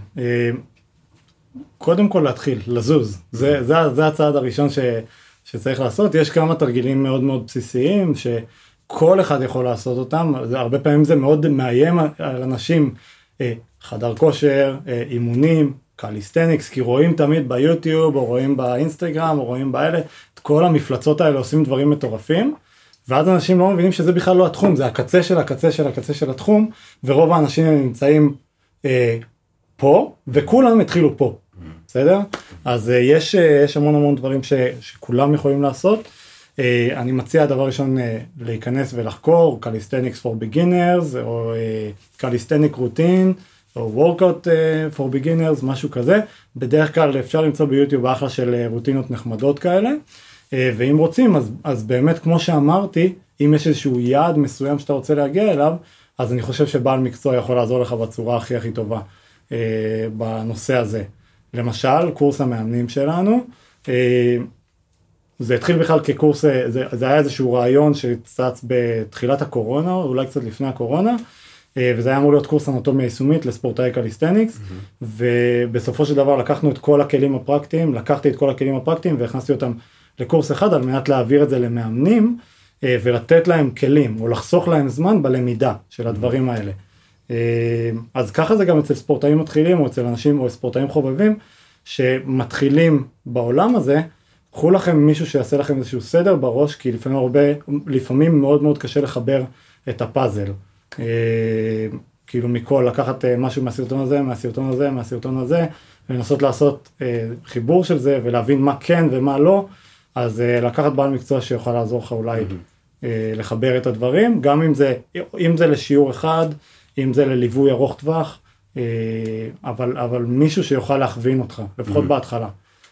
קודם כל להתחיל, לזוז. זה הצעד הראשון שצריך לעשות. יש כמה תרגילים מאוד מאוד בסיסיים שכל אחד יכול לעשות אותם. הרבה פעמים זה מאוד מאיים על אנשים, חדר כושר, אימונים, קליסטניקס, כי רואים תמיד ביוטיוב, או רואים באינסטגרם, או רואים באלה, את כל המפלצות האלה עושים דברים מטורפים, ואז אנשים לא מבינים שזה בכלל לא התחום, זה הקצה של הקצה של הקצה של התחום, ורוב האנשים נמצאים פה, וכולם התחילו פה, בסדר? אז יש המון דברים שכולם יכולים לעשות. אני מציע דבר ראשון להיכנס ולחקור, Calisthenics for Beginners, או Calisthenic Routine, או Workout for Beginners, משהו כזה. בדרך כלל אפשר למצוא ביוטיוב אחלה של רוטינות נחמדות כאלה. ואם רוצים, אז באמת כמו שאמרתי, אם יש איזשהו יעד מסוים שאתה רוצה להגיע אליו, אז אני חושב שבעל מקצוע יכול לעזור לך בצורה הכי טובה בנושא הזה. למשל, קורס המאמנים שלנו, זה התחיל בכלל כקורס, זה היה איזשהו רעיון שצץ בתחילת הקורונה, או אולי קצת לפני הקורונה, וזה היה אמור להיות קורס אנטומיה יישומית לספורטאי קליסטניקס, ובסופו של דבר לקחתי את כל הכלים הפרקטיים, והכנסתי אותם לקורס אחד, על מנת להעביר את זה למאמנים, ולתת להם כלים, או לחסוך להם זמן בלמידה של הדברים האלה. אז ככה זה גם אצל ספורטאים מתחילים, או אצל אנשים, או ספורטאים חובבים, שמתחילים בעולם הזה, קחו לכם מישהו שיעשה לכם איזשהו סדר בראש, כי לפעמים מאוד מאוד קשה לחבר את הפאזל. כאילו מכל, לקחת משהו מהסרטון הזה, ולנסות לעשות חיבור של זה, ולהבין מה כן ומה לא, אז לקחת בעל מקצוע שיוכל לעזור לך אולי לחבר את הדברים, גם אם זה לשיעור אחד, אם זה לליווי ארוך טווח, אבל מישהו שיוכל להכווין אותך, לפחות בהתחלה.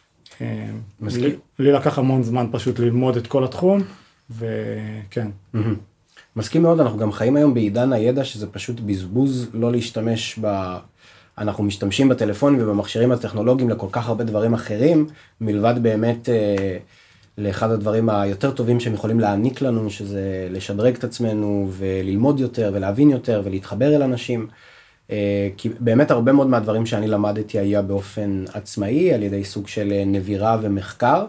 לי לקח המון זמן פשוט ללמוד את כל התחום, וכן. מסכים מאוד, אנחנו גם חיים היום בעידן הידע שזה פשוט בזבוז לא להשתמש אנחנו משתמשים בטלפונים ובמכשירים הטכנולוגיים לכל כך הרבה דברים אחרים, מלבד באמת לאחד הדברים היותר טובים שהם יכולים להעניק לנו, שזה לשדרג את עצמנו וללמוד יותר ולהבין יותר ולהתחבר אל אנשים. כי באמת הרבה מאוד מהדברים שאני למדתי היה באופן עצמאי, על ידי סוג של נבירה ומחקר,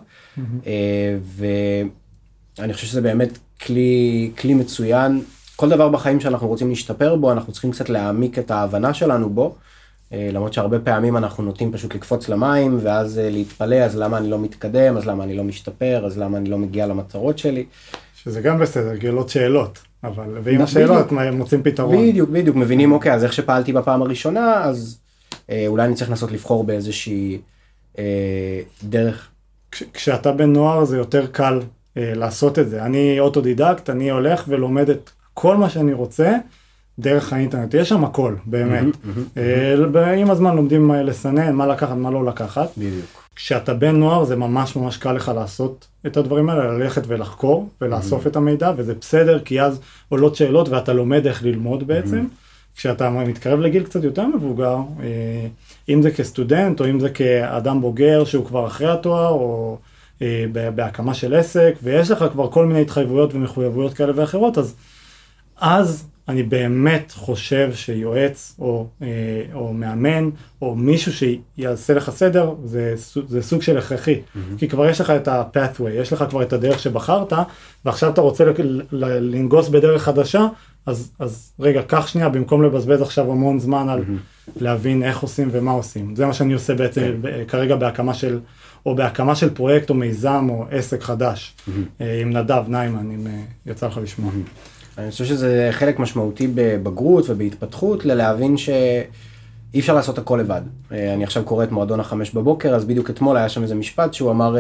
ואני חושב שזה באמת כלי מצוין. כל דבר בחיים שאנחנו רוצים להשתפר בו, אנחנו צריכים קצת להעמיק את ההבנה שלנו בו, למרות שהרבה פעמים אנחנו נוטים פשוט לקפוץ למים, ואז להתפלא, אז למה אני לא מתקדם, אז למה אני לא משתפר, אז למה אני לא מגיע למטרות שלי. שזה גם בסדר, גלות שאלות, ועם השאלות מוצאים פתרון. בדיוק, מבינים, אוקיי, אז איך שפעלתי בפעם הראשונה, אז אולי אני צריך לנסות לבחור באיזושהי דרך. כשאתה בן נוער זה יותר קל לעשות את זה. אני אוטודידקט, אני הולך ולומד את כל מה שאני רוצה, דרך האינטרנט, יש שם הכל, באמת. עם הזמן לומדים לסנן, מה לקחת, מה לא לקחת. בדיוק. כשאתה בן נוער זה ממש ממש קל לך לעשות את הדברים האלה, ללכת ולחקור ולאסוף את המידע, וזה בסדר, כי אז עולות שאלות ואתה לומד איך ללמוד בעצם. כשאתה מתקרב לגיל קצת יותר מבוגר, אם זה כסטודנט או אם זה כאדם בוגר שהוא כבר אחרי התואר, או בהקמה של עסק, ויש לך כבר כל מיני התחייבויות ומחויבויות כאלה ואחרות, אז אני באמת חושב שיועץ או מאמן או מישהו שיעשה לך סדר, זה סוג של הכרחי. כי כבר יש לך את ה-pathway, יש לך כבר את הדרך שבחרת, ועכשיו אתה רוצה לנגוס בדרך חדשה, אז רגע, קח שנייה, במקום לבזבז עכשיו המון זמן על להבין איך עושים ומה עושים. זה מה שאני עושה בעצם כרגע בהקמה של פרויקט או מיזם או עסק חדש. עם נדב ניימן, אם יצא לך לשמוע. אני חושב שזה חלק משמעותי בבגרות ובהתפתחות, ללהבין שאי אפשר לעשות הכל לבד. אני עכשיו קורא את מועדון 5 בבוקר, אז בדיוק אתמול היה שם איזה משפט שהוא אמר,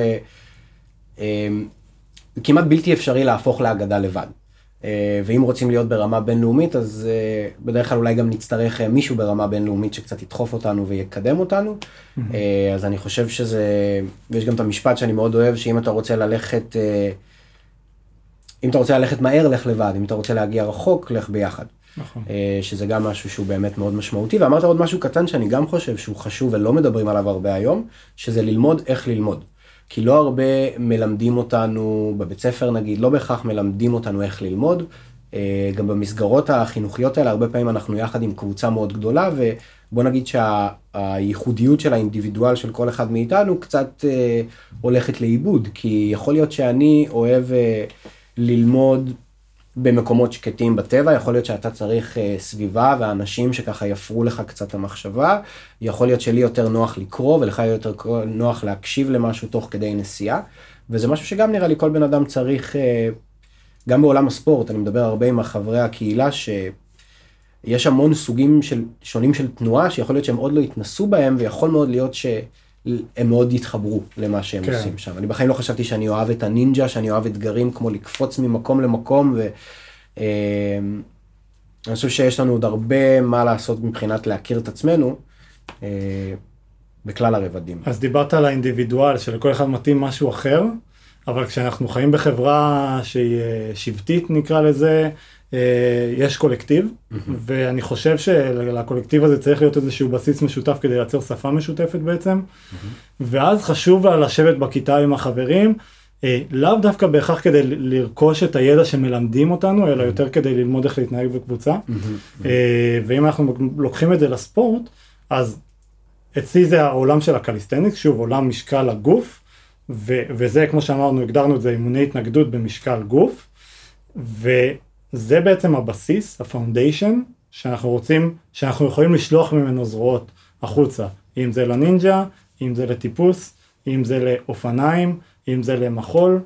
כמעט בלתי אפשרי להפוך לאגדה לבד. ואם רוצים להיות ברמה בינלאומית, אז בדרך כלל אולי גם נצטרך מישהו ברמה בינלאומית שקצת ידחוף אותנו ויקדם אותנו. אז אני חושב שזה, ויש גם את המשפט שאני מאוד אוהב, שאם אתה רוצה ללכת, אם אתה רוצה ללכת מהר, לך לבד. אם אתה רוצה להגיע רחוק, לך ביחד. נכון. שזה גם משהו שהוא באמת מאוד משמעותי. ואמרת עוד משהו קטן שאני גם חושב שהוא חשוב ולא מדברים עליו הרבה היום, שזה ללמוד איך ללמוד. כי לא הרבה מלמדים אותנו, בבית ספר נגיד, לא בהכרח מלמדים אותנו איך ללמוד. גם במסגרות החינוכיות האלה, הרבה פעמים אנחנו יחד עם קבוצה מאוד גדולה, ובוא נגיד שהייחודיות של האינדיבידואל של כל אחד מאיתנו קצת הולכת לאיבוד, כי יכול להיות שאני אוהב ללמוד במקומות שקטים בטבע, יכול להיות שאתה צריך סביבה ואנשים שככה יפרו לך קצת המחשבה, יכול להיות שלי יותר נוח לקרוא ולך יותר נוח להקשיב למשהו תוך כדי נסיעה, וזה משהו שגם נראה לי כל בן אדם צריך, גם בעולם הספורט, אני מדבר הרבה עם חברי הקהילה, שיש המון סוגים שונים של תנועה, שיכול להיות שהם עוד לא התנסו בהם, ויכול מאוד להיות הם מאוד יתחברו למה שהם עושים שם. אני בחיים לא חשבתי שאני אוהב את הנינג'ה, שאני אוהב אתגרים כמו לקפוץ ממקום למקום, ואני חושב שיש לנו עוד הרבה מה לעשות מבחינת להכיר את עצמנו, בכלל הרבדים. אז דיברת על האינדיבידואל, שלכל אחד מתאים משהו אחר, אבל כשאנחנו חיים בחברה שהיא שבטית נקרא לזה, יש קולקטיב, ואני חושב שלקולקטיב הזה צריך להיות איזשהו בסיס משותף כדי לייצר שפה משותפת בעצם, ואז חשוב לשבת בכיתה עם החברים, לאו דווקא בהכרח כדי לרכוש את הידע שמלמדים אותנו, אלא יותר כדי ללמוד איך להתנהג בקבוצה, ואם אנחנו לוקחים את זה לספורט, אז אצלי זה העולם של הקליסטניקס, שוב עולם משקל הגוף, וזה כמו שאמרנו, הגדרנו את זה אימוני התנגדות במשקל גוף, זה בעצם הבסיס, הפאונדיישן, שאנחנו יכולים לשלוח ממנו זרועות החוצה, אם זה לנינג'ה, אם זה לטיפוס, אם זה לאופניים, אם זה למחול,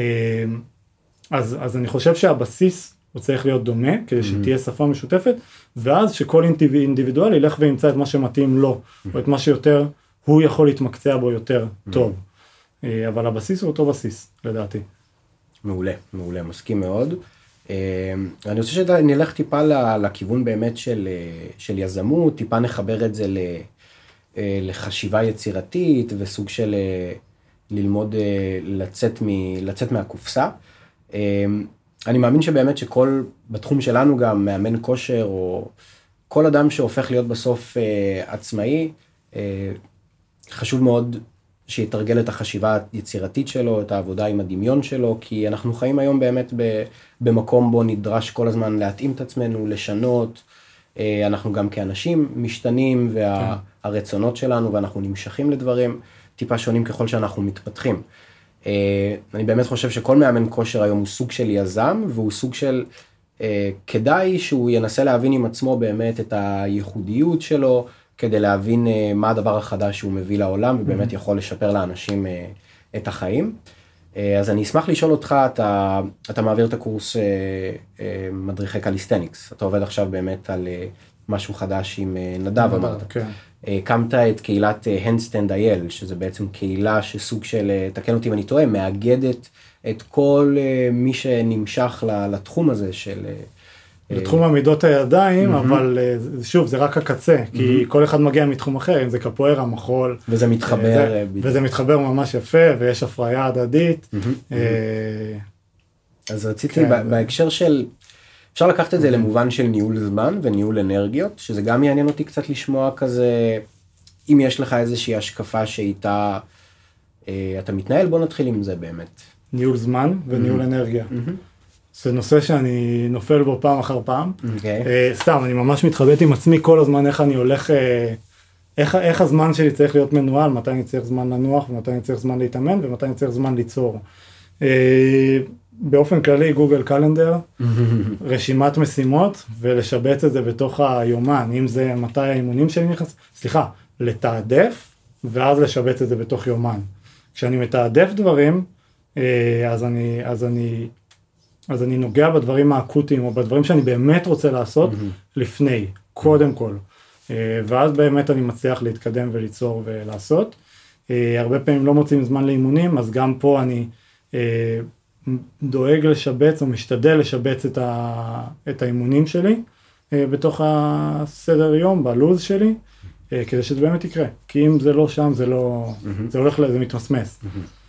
אז אני חושב שהבסיס הוא צריך להיות דומה, כדי שתהיה שפה משותפת, ואז שכל אינדיבידואל ילך וימצא את מה שמתאים לו, או את מה שיותר הוא יכול להתמקצע בו יותר טוב. אבל הבסיס הוא אותו בסיס, לדעתי. מעולה, מעולה, מסכים מאוד. אני רוצה שנלך טיפה לכיוון באמת של יזמות, טיפה נחבר את זה לחשיבה יצירתית וסוג של ללמוד לצאת מהקופסה. אני מאמין שבאמת שכל, בתחום שלנו גם מאמן כושר או כל אדם שהופך להיות בסוף עצמאי, חשוב מאוד שיתרגל את החשיבה היצירתית שלו, את העבודה עם הדמיון שלו, כי אנחנו חיים היום באמת במקום בו נדרש כל הזמן להתאים את עצמנו, לשנות, אנחנו גם כאנשים משתנים, והרצונות שלנו, ואנחנו נמשכים לדברים טיפה שונים ככל שאנחנו מתפתחים. אני באמת חושב שכל מאמן כושר היום הוא סוג של יזם, והוא סוג של, כדאי שהוא ינסה להבין עם עצמו באמת את הייחודיות שלו, כדי להבין מה הדבר החדש שהוא מביא לעולם, ובאמת יכול לשפר לאנשים את החיים. אז אני אשמח לשאול אותך, אתה מעביר את הקורס מדריכי קליסטניקס, אתה עובד עכשיו באמת על משהו חדש עם נדב, אמרת. כן. הקמת את קהילת הנדסטנד אייל, שזה בעצם קהילה שסוג של, תקן אותי אם אני טועה, מאגדת את כל מי שנמשך לתחום הזה של בתחום עמידות הידיים, אבל שוב, זה רק הקצה, כי כל אחד מגיע מתחום אחר, אם זה קפוארה, מחול. וזה מתחבר. וזה מתחבר ממש יפה, ויש הפריה הדדית. אז רציתי בהקשר של, אפשר לקחת את זה למובן של ניהול זמן וניהול אנרגיות, שזה גם יעניין אותי קצת לשמוע כזה, אם יש לך איזושהי השקפה שאיתה אתה מתנהל, בוא נתחיל עם זה באמת. ניהול זמן וניהול אנרגיה. זה נושא שאני נופל בו פעם אחר פעם. סתם, אני ממש מתחבט עם עצמי כל הזמן איך אני הולך, איך הזמן שלי צריך להיות מנוהל, מתי אני צריך זמן לנוח, ומתי אני צריך זמן להתאמן, ומתי אני צריך זמן ליצור. באופן כללי, גוגל קלנדר, רשימת משימות, ולשבץ את זה בתוך היומן, אם זה מתי האימונים שלי נכנס, לתעדף, ואז לשבץ את זה בתוך יומן. כשאני מתעדף דברים, אז אני נוגע בדברים האקוטיים, או בדברים שאני באמת רוצה לעשות לפני, קודם כל. ואז באמת אני מצליח להתקדם וליצור ולעשות. הרבה פעמים לא מוצאים זמן לאימונים, אז גם פה אני דואג לשבץ, או משתדל לשבץ את האימונים שלי, בתוך הסדר יום, בלוז שלי, כדי שזה באמת יקרה. כי אם זה לא שם, זה הולך, זה מתמסמס.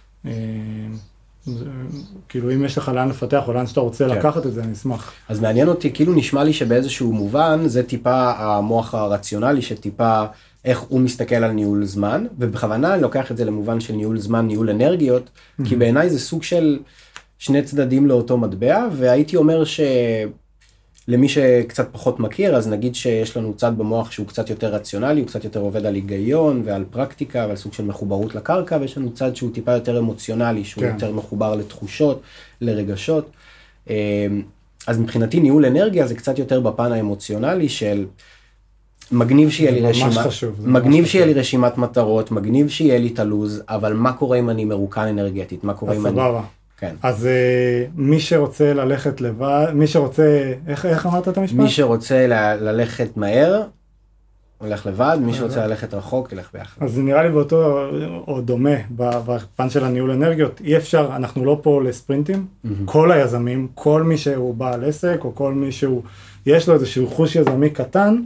כאילו אם יש לך לאן לפתח או לאן שאתה רוצה לקחת את זה, אני אשמח. אז מעניין אותי, כאילו נשמע לי שבאיזשהו מובן זה טיפה המוח הרציונלי שטיפה איך הוא מסתכל על ניהול זמן, ובכוונה אני לוקח את זה למובן של ניהול זמן, ניהול אנרגיות, כי בעיניי זה סוג של שני צדדים לאותו מטבע, והייתי אומר למי שקצת פחות מכיר, אז נגיד שיש לנו צד במוח שהוא קצת יותר רציונלי, הוא קצת יותר עובד על היגיון ועל פרקטיקה ועל סוג של מחוברות לקרקע, ויש לנו צד שהוא טיפה יותר אמוציונלי, שהוא יותר מחובר לתחושות, לרגשות. אז מבחינתי ניהול אנרגיה זה קצת יותר בפן האמוציונלי של מגניב שיהיה לי רשימה, מגניב שיהיה לי רשימת מטרות, מגניב שיהיה לי את הלוז, אבל מה קורה אם אני מרוקן אנרגטית? מה קורה אם אני... כן. אז מי שרוצה ללכת לבד, מי שרוצה, איך אמרת את המשפט? מי שרוצה ללכת מהר, הולך לבד, מי שרוצה ללכת רחוק, ילך ביחד. אז זה נראה לי באותו, או דומה, בפן של הניהול אנרגיות, אי אפשר, אנחנו לא פה לספרינטים, כל היזמים, כל מי שהוא בעל עסק, או כל מי שהוא, יש לו איזשהו חוש יזמי קטן,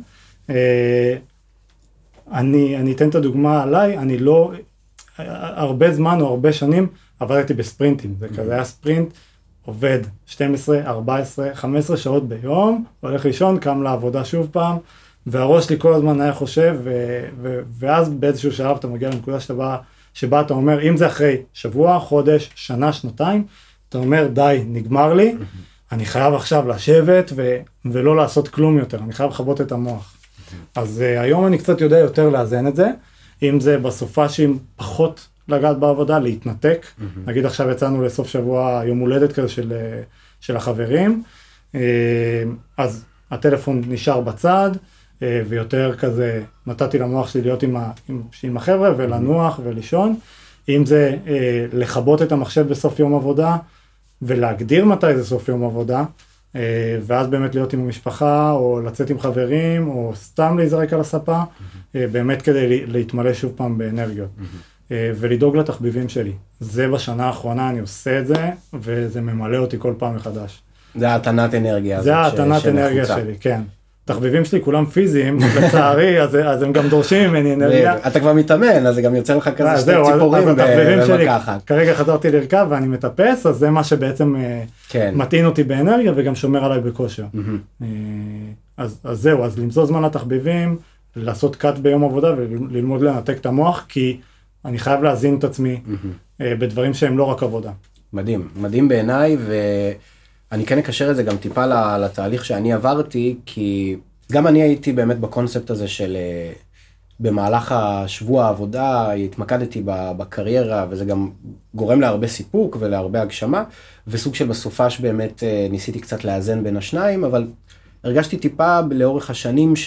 אני אתן את הדוגמה עליי, אני לא, הרבה זמן או הרבה שנים, עבדתי בספרינטים, זה כזה היה ספרינט, עובד 12, 14, 15 שעות ביום, הולך לישון, קם לעבודה שוב פעם, והראש שלי כל הזמן היה חושב, ואז באיזשהו שלב אתה מגיע לנקודה שבה אתה אומר, אם זה אחרי שבוע, חודש, שנה, שנתיים, אתה אומר, די, נגמר לי, אני חייב עכשיו לשבת ולא לעשות כלום יותר, אני חייב לחבות את המוח. אז היום אני קצת יודע יותר לאזן את זה, אם זה בסופה שהיא פחות לגעת בעבודה, להתנתק. נגיד עכשיו יצאנו לסוף שבוע יום הולדת כזה של החברים, אז הטלפון נשאר בצד, ויותר כזה נתתי למוח שלי להיות עם החבר'ה ולנוח ולישון. אם זה לחבות את המחשב בסוף יום עבודה, ולהגדיר מתי זה סוף יום עבודה, ואז באמת להיות עם המשפחה, או לצאת עם חברים, או סתם להיזרק על הספה, באמת כדי להתמלא שוב פעם באנרגיות. ולדאוג לתחביבים שלי. זה בשנה האחרונה, אני עושה את זה, וזה ממלא אותי כל פעם מחדש. זה העתנת אנרגיה. זה העתנת אנרגיה שלי, כן. תחביבים שלי כולם פיזיים, לצערי, אז הם גם דורשים ממני אנרגיה. אתה כבר מתאמן, אז זה גם יוצא לך כזה שתי ציפורים במקחת. כרגע חזרתי לרכב ואני מטפס, אז זה מה שבעצם מטעין אותי באנרגיה, וגם שומר עליי בכושר. אז זהו, אז למצוא זמן לתחביבים, לעשות קאט ביום עבודה, וללמוד לנתק את המוח, כי אני חייב להזין את עצמי בדברים שהם לא רק עבודה. מדהים, מדהים בעיניי, ואני כן אקשר את זה גם טיפה לתהליך שאני עברתי, כי גם אני הייתי באמת בקונספט הזה של במהלך השבוע העבודה, התמקדתי בקריירה, וזה גם גורם להרבה סיפוק ולהרבה הגשמה, וסוג של בסופה שבאמת ניסיתי קצת לאזן בין השניים, אבל הרגשתי טיפה לאורך השנים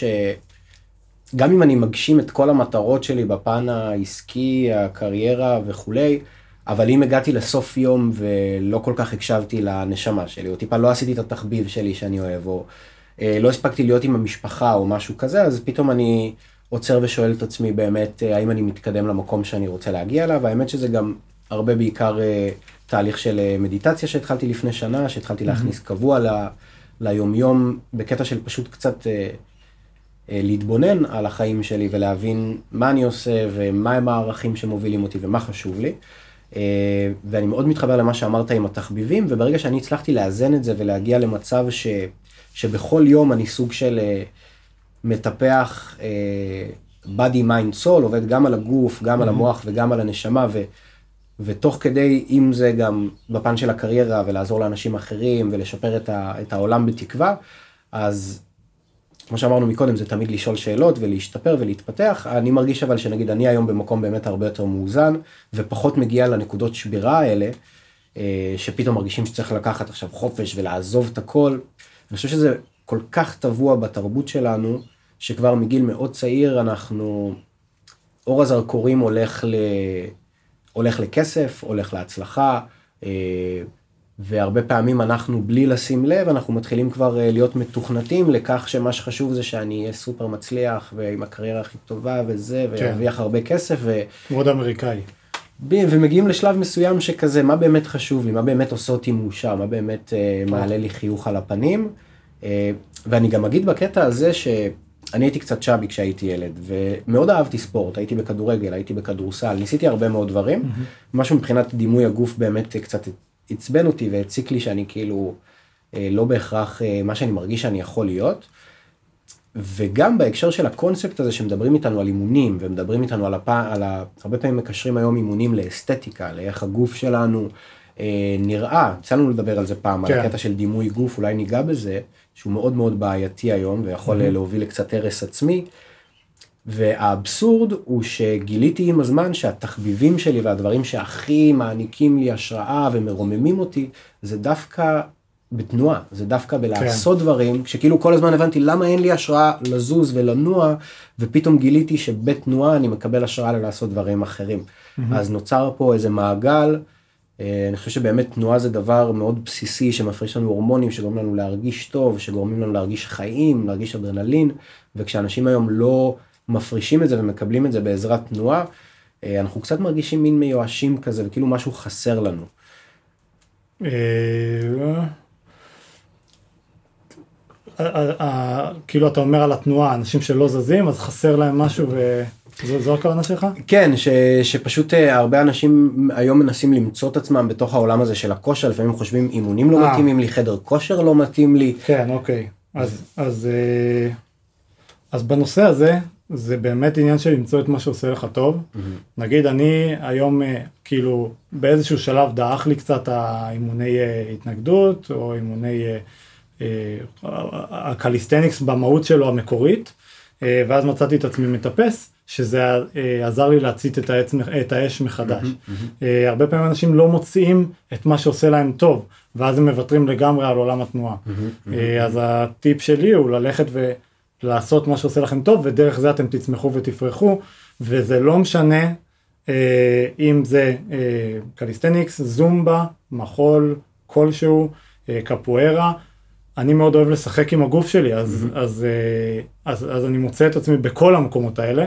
גם אם אני מגשים את כל המטרות שלי בפן העסקי, הקריירה וכולי, אבל אם הגעתי לסוף יום ולא כל כך הקשבתי לנשמה שלי, או טיפה לא עשיתי את התחביב שלי שאני אוהב, או לא הספקתי להיות עם המשפחה או משהו כזה, אז פתאום אני עוצר ושואל את עצמי באמת, האם אני מתקדם למקום שאני רוצה להגיע אליו, והאמת שזה גם הרבה בעיקר תהליך של מדיטציה שהתחלתי לפני שנה, שהתחלתי להכניס קבוע ליומיום, בקטע של פשוט קצת להתבונן על החיים שלי ולהבין מה אני עושה ומה הם הערכים שמובילים אותי ומה חשוב לי. ואני מאוד מתחבר למה שאמרת עם התחביבים, וברגע שאני הצלחתי לאזן את זה ולהגיע למצב שבכל יום אני סוג של מטפח body, mind, soul, עובד גם על הגוף, גם על המוח וגם על הנשמה, ותוך כדי, אם זה גם בפן של הקריירה ולעזור לאנשים אחרים ולשפר את העולם בתקווה, אז כמו שאמרנו מקודם, זה תמיד לשאול שאלות ולהשתפר ולהתפתח. אני מרגיש אבל שנגיד אני היום במקום באמת הרבה יותר מאוזן, ופחות מגיע לנקודות שבירה האלה, שפתאום מרגישים שצריך לקחת עכשיו חופש ולעזוב את הכל. אני חושב שזה כל כך טבוע בתרבות שלנו, שכבר מגיל מאוד צעיר אנחנו, אור הזרקורים הולך לכסף, הולך להצלחה, והרבה פעמים אנחנו בלי לשים לב, אנחנו מתחילים כבר להיות מתוכנתים לכך שמה שחשוב זה שאני אהיה סופר מצליח, ועם הקריירה הכי טובה וזה, וירוויח הרבה כסף. מאוד אמריקאי. ומגיעים לשלב מסוים שכזה, מה באמת חשוב לי, מה באמת עושה אותי מאושר, מה באמת מעלה לי חיוך על הפנים. ואני גם אגיד בקטע הזה שאני הייתי קצת שבי כשהייתי ילד, ומאוד אהבתי ספורט, הייתי בכדורגל, הייתי בכדורסל, ניסיתי הרבה מאוד דברים, משהו מבחינת דימוי הגוף באמת קצת עצבן אותי והציק לי שאני כאילו לא בהכרח מה שאני מרגיש שאני יכול להיות, וגם בהקשר של הקונספט הזה שמדברים איתנו על אימונים, ומדברים איתנו הרבה פעמים מקשרים היום אימונים לאסתטיקה, לאיך הגוף שלנו נראה, יצאנו לדבר על זה פעם, על הקטע של דימוי גוף, אולי ניגע בזה, שהוא מאוד מאוד בעייתי היום, ויכול להוביל לקצת הרס עצמי, והאבסורד הוא שגיליתי עם הזמן שהתחביבים שלי והדברים שהכי מעניקים לי השראה ומרוממים אותי, זה דווקא בתנועה, זה דווקא בלעשות דברים, שכאילו כל הזמן הבנתי למה אין לי השראה לזוז ולנוע, ופתאום גיליתי שבתנועה אני מקבל השראה ללעשות דברים אחרים. אז נוצר פה איזה מעגל, אני חושב שבאמת תנועה זה דבר מאוד בסיסי שמפריש לנו הורמונים שגורמים לנו להרגיש טוב, שגורמים לנו להרגיש חיים, להרגיש אדרנלין, וכשאנשים היום לא מפרישים את זה ומקבלים את זה בעזרת תנועה, אנחנו קצת מרגישים מין מיואשים כזה, וכאילו משהו חסר לנו. כאילו אתה אומר על התנועה, אנשים שלא זזים, אז חסר להם משהו וזו הכוונה שלך? כן, שפשוט הרבה אנשים היום מנסים למצוא את עצמם בתוך העולם הזה של הכושר, לפעמים חושבים אימונים לא מתאימים לי, חדר כושר לא מתאים לי. כן, אוקיי. אז בנושא הזה, זה באמת עניין של למצוא את מה שעושה לך טוב. נגיד, אני היום כאילו באיזשהו שלב דאח לי קצת האימוני התנגדות, או אימוני הקליסטניקס במהות שלו המקורית, ואז מצאתי את עצמי מטפס, שזה עזר לי להצית את האש מחדש. הרבה פעמים אנשים לא מוצאים את מה שעושה להם טוב, ואז הם מוותרים לגמרי על עולם התנועה. אז הטיפ שלי הוא ללכת ולעשות מה שעושה לכם טוב, ודרך זה אתם תצמחו ותפרחו, וזה לא משנה אם זה קליסטניקס, זומבה, מחול, כלשהו, קפוארה. אני מאוד אוהב לשחק עם הגוף שלי, אז אני מוצא את עצמי בכל המקומות האלה.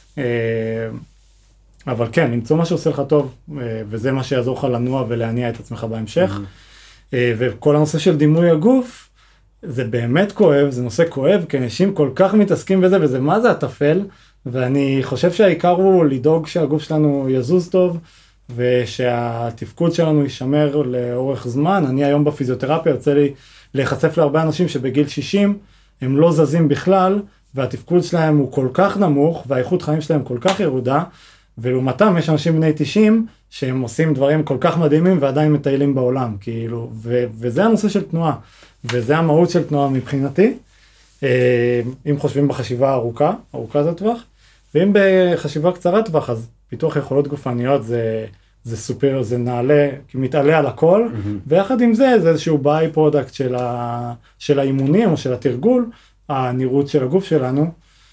אבל כן, למצוא מה שעושה לך טוב, וזה מה שיעזור לך לנוע ולהניע את עצמך בהמשך. וכל הנושא של דימוי הגוף, זה באמת כואב, זה נושא כואב, כי אנשים כל כך מתעסקים בזה, וזה מה זה הטפל, ואני חושב שהעיקר הוא לדאוג שהגוף שלנו יזוז טוב, ושהתפקוד שלנו יישמר לאורך זמן. אני היום בפיזיותרפיה יוצא לי להיחשף להרבה אנשים שבגיל 60 הם לא זזים בכלל, והתפקוד שלהם הוא כל כך נמוך, והאיכות חיים שלהם כל כך ירודה, ולעומתם יש אנשים בני 90 שהם עושים דברים כל כך מדהימים ועדיין מטיילים בעולם, כאילו, וזה הנושא של תנועה, וזה המהות של תנועה מבחינתי, אם חושבים בחשיבה ארוכת הטווח, ואם בחשיבה קצרת טווח, אז פיתוח יכולות גופניות זה סופר, זה נעלה, כי מתעלה על הכל, ויחד עם זה, זה איזשהו ביי פרודקט של האימונים או של התרגול, הנראות של הגוף שלנו,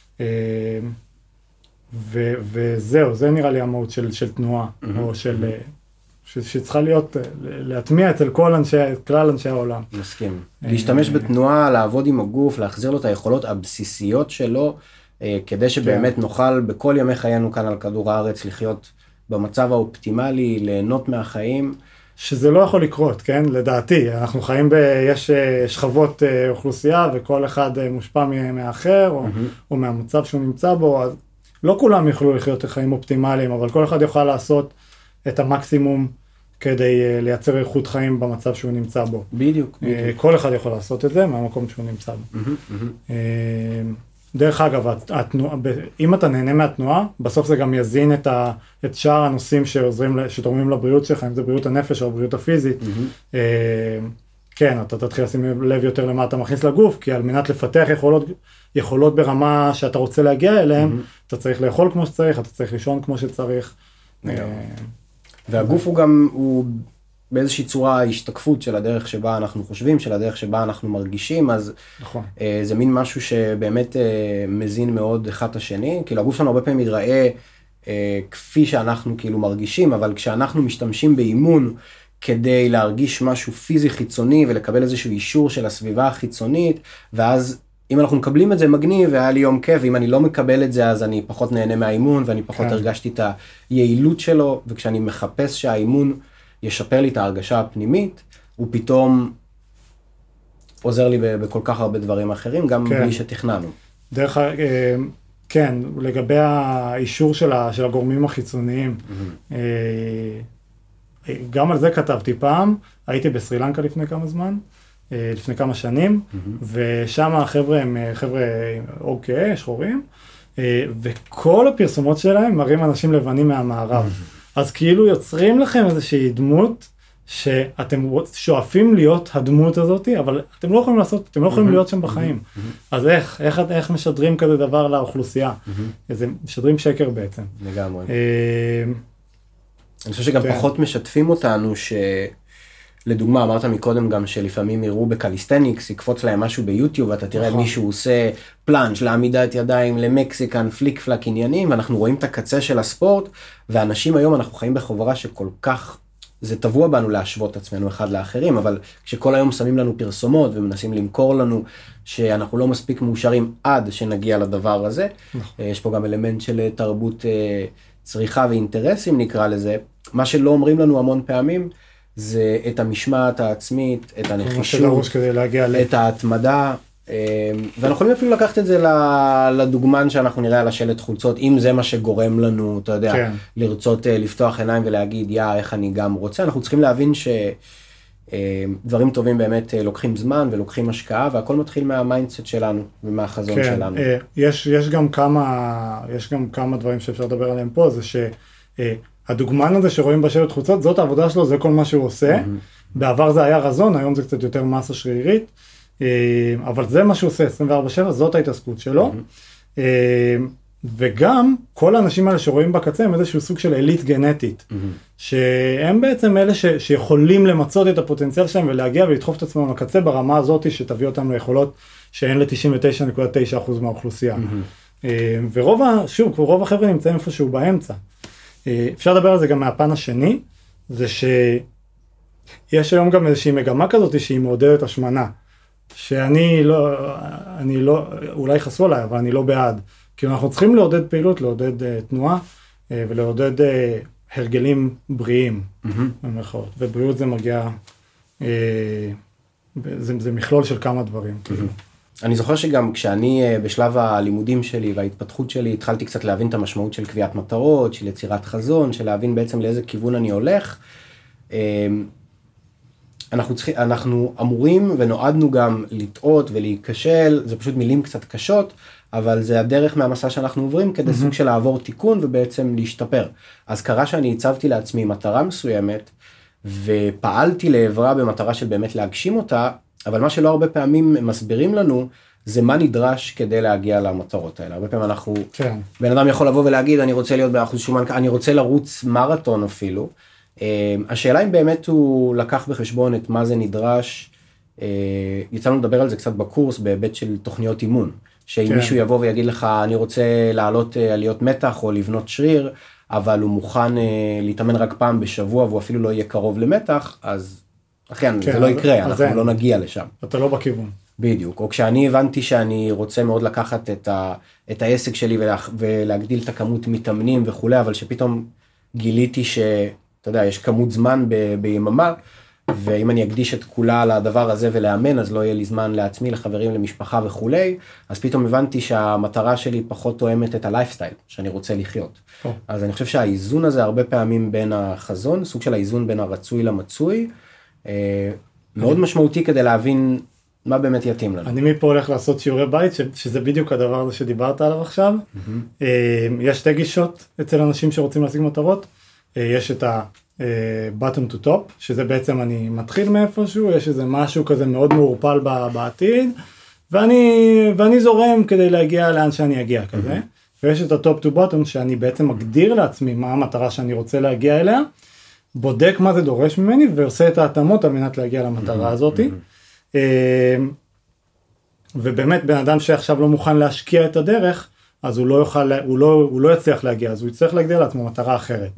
וזהו, זה נראה לי המהות של תנועה, או שצריכה להיות, להטמיע אצל כלל אנשי העולם. מסכים. להשתמש בתנועה, לעבוד עם הגוף, להחזיר לו את היכולות הבסיסיות שלו, כדי שבאמת נוכל בכל ימי חיינו כאן על כדור הארץ לחיות במצב האופטימלי, ליהנות מהחיים, שזה לא יכול לקרות, כן? לדעתי, אנחנו חיים יש שכבות אוכלוסייה, וכל אחד מושפע מהאחר, או מהמצב שהוא נמצא בו, אז לא כולם יוכלו לחיות חיים אופטימליים, אבל כל אחד יוכל לעשות את המקסימום כדי לייצר איכות חיים במצב שהוא נמצא בו. בדיוק. כל אחד יכול לעשות את זה מהמקום שהוא נמצא בו. דרך אגב, אם אתה נהנה מהתנועה, בסוף זה גם יזין את שאר הנושאים שתורמים לבריאות שלך, אם זה בריאות הנפש או בריאות הפיזית. כן, אתה תתחיל לשים לב יותר למה אתה מכניס לגוף, כי על מנת לפתח יכולות ברמה שאתה רוצה להגיע אליהם, אתה צריך לאכול כמו שצריך, אתה צריך לישון כמו שצריך. והגוף הוא גם, הוא באיזושהי צורה השתקפות של הדרך שבה אנחנו חושבים, של הדרך שבה אנחנו מרגישים, אז נכון. זה מין משהו שבאמת מזין מאוד אחד השני, כאילו הגוף שלנו הרבה פעמים יראה כפי שאנחנו כאילו מרגישים, אבל כשאנחנו משתמשים באימון כדי להרגיש משהו פיזי חיצוני ולקבל איזשהו אישור של הסביבה החיצונית, ואז אם אנחנו מקבלים את זה מגניב והיה לי יום כיף, ואם אני לא מקבל את זה אז אני פחות נהנה מהאימון ואני פחות הרגשתי את היעילות שלו, וכשאני מחפש שהאימון ישפר לי את ההרגשה הפנימית, הוא פתאום עוזר לי בכל כך הרבה דברים אחרים, גם בלי שתכננו. כן, לגבי האישור של הגורמים החיצוניים, גם על זה כתבתי פעם, הייתי בסרילנקה לפני כמה זמן, לפני כמה שנים, ושם החבר'ה הם חבר'ה אוקיי, שחורים, וכל הפרסומות שלהם מראים אנשים לבנים מהמערב. אז כאילו יוצרים לכם איזושהי דמות, שאתם שואפים להיות הדמות הזאת, אבל אתם לא יכולים לעשות, אתם לא יכולים להיות שם בחיים. אז איך משדרים כזה דבר לאוכלוסייה? איזה משדרים שקר בעצם. לגמרי. אני חושב שגם פחות משתפים אותנו לדוגמה, אמרת מקודם גם שלפעמים יראו בקליסטניקס, יקפוץ להם משהו ביוטיוב, ואתה תראה מישהו עושה פלנג' לעמידת ידיים, למקסיקן, פליק פלק עניינים, ואנחנו רואים את הקצה של הספורט, ואנשים היום אנחנו חיים בחברה שכל כך, זה טבוע בנו להשוות עצמנו אחד לאחרים, אבל כשכל היום שמים לנו פרסומות ומנסים למכור לנו שאנחנו לא מספיק מאושרים עד שנגיע לדבר הזה, יש פה גם אלמנט של תרבות צריכה ואינטרסים נקרא לזה, מה שלא אומרים לנו המון פעמים, זה את המשמעת העצמית, את הנחישות, את ההתמדה, ואנחנו יכולים אפילו לקחת את זה לדוגמן שאנחנו נראה על השלט חולצות, אם זה מה שגורם לנו, אתה יודע, לרצות לפתוח עיניים ולהגיד, איך אני גם רוצה, אנחנו צריכים להבין שדברים טובים באמת לוקחים זמן ולוקחים השקעה, והכל מתחיל מהמיינדסט שלנו ומהחזון שלנו. יש גם כמה דברים שאפשר לדבר עליהם פה, זה הדוגמן הזה שרואים בשלט חוצות, זאת העבודה שלו, זה כל מה שהוא עושה. בעבר זה היה רזון, היום זה קצת יותר מסה שרירית, אבל זה מה שהוא עושה, 24/7, זאת ההתעסקות שלו. וגם כל האנשים האלה שרואים בקצה הם איזשהו סוג של אליט גנטית, שהם בעצם אלה שיכולים למצות את הפוטנציאל שלהם ולהגיע ולדחוף את עצמם לקצה ברמה הזאת שתביא אותם ליכולות שאין ל-99.9% מהאוכלוסייה. רוב החבר'ה נמצאים איפשהו באמצע. אפשר לדבר על זה גם מהפן השני, זה שיש היום גם איזושהי מגמה כזאת שהיא מעודדת השמנה, שאני לא, אולי חסו עליי, אבל אני לא בעד. כי אנחנו צריכים לעודד פעילות, לעודד תנועה, ולעודד הרגלים בריאים, במרכאות. ובריאות זה מגיע, זה מכלול של כמה דברים. אני זוכר שגם כשאני בשלב הלימודים שלי וההתפתחות שלי, התחלתי קצת להבין את המשמעות של קביעת מטרות, של יצירת חזון, של להבין בעצם לאיזה כיוון אני הולך. אנחנו אמורים ונועדנו גם לטעות ולהיכשל, זה פשוט מילים קצת קשות, אבל זה הדרך מהמסע שאנחנו עוברים כדי סוג של לעבור תיקון ובעצם להשתפר. אז קרה שאני הצבתי לעצמי מטרה מסוימת, ופעלתי לעברה במטרה של באמת להגשים אותה, אבל מה שלא הרבה פעמים מסבירים לנו, זה מה נדרש כדי להגיע למטרות האלה. הרבה פעמים בן אדם יכול לבוא ולהגיד, אני רוצה להיות באחוז שומן, אני רוצה לרוץ מרתון אפילו. השאלה אם באמת הוא לקח בחשבון את מה זה נדרש, יצאנו לדבר על זה קצת בקורס, בהיבט של תוכניות אימון. שאם מישהו יבוא ויגיד לך, אני רוצה לעלות עליות מתח או לבנות שריר, אבל הוא מוכן להתאמן רק פעם בשבוע, והוא אפילו לא יהיה קרוב למתח, אז אכן, זה לא יקרה, אנחנו לא נגיע לשם. אתה לא בכיוון. בדיוק, או כשאני הבנתי שאני רוצה מאוד לקחת את העסק שלי ולהגדיל את הכמות מתאמנים וכו', אבל שפתאום גיליתי שאתה אתה יודע, יש כמות זמן ביממה, ואם אני אקדיש את כולה לדבר הזה ולאמן, אז לא יהיה לי זמן לעצמי, לחברים, למשפחה וכולי, אז פתאום הבנתי שהמטרה שלי פחות תואמת את הלייפסטייל שאני רוצה לחיות. אז אני חושב שהאיזון הזה הרבה פעמים בין החזון, סוג של האיזון בין הרצוי למצוי, מאוד משמעותי כדי להבין מה באמת יתאים לנו. אני מפה הולך לעשות שיעורי בית, שזה בדיוק הדבר הזה שדיברת עליו עכשיו. יש שתי גישות אצל אנשים שרוצים להשיג מטרות. יש את ה-bottom to top, שזה בעצם אני מתחיל מאיפשהו, יש איזה משהו כזה מאוד מעורפל בעתיד, ואני זורם כדי להגיע לאן שאני אגיע כזה. ויש את ה-top to bottom, שאני בעצם מגדיר לעצמי מה המטרה שאני רוצה להגיע אליה, בודק מה זה דורש ממני, ועושה את ההתאמות על מנת להגיע למטרה הזאת. ובאמת בן אדם שעכשיו לא מוכן להשקיע את הדרך, אז הוא לא יצליח להגיע, אז הוא יצטרך להגדיר לעצמו מטרה אחרת.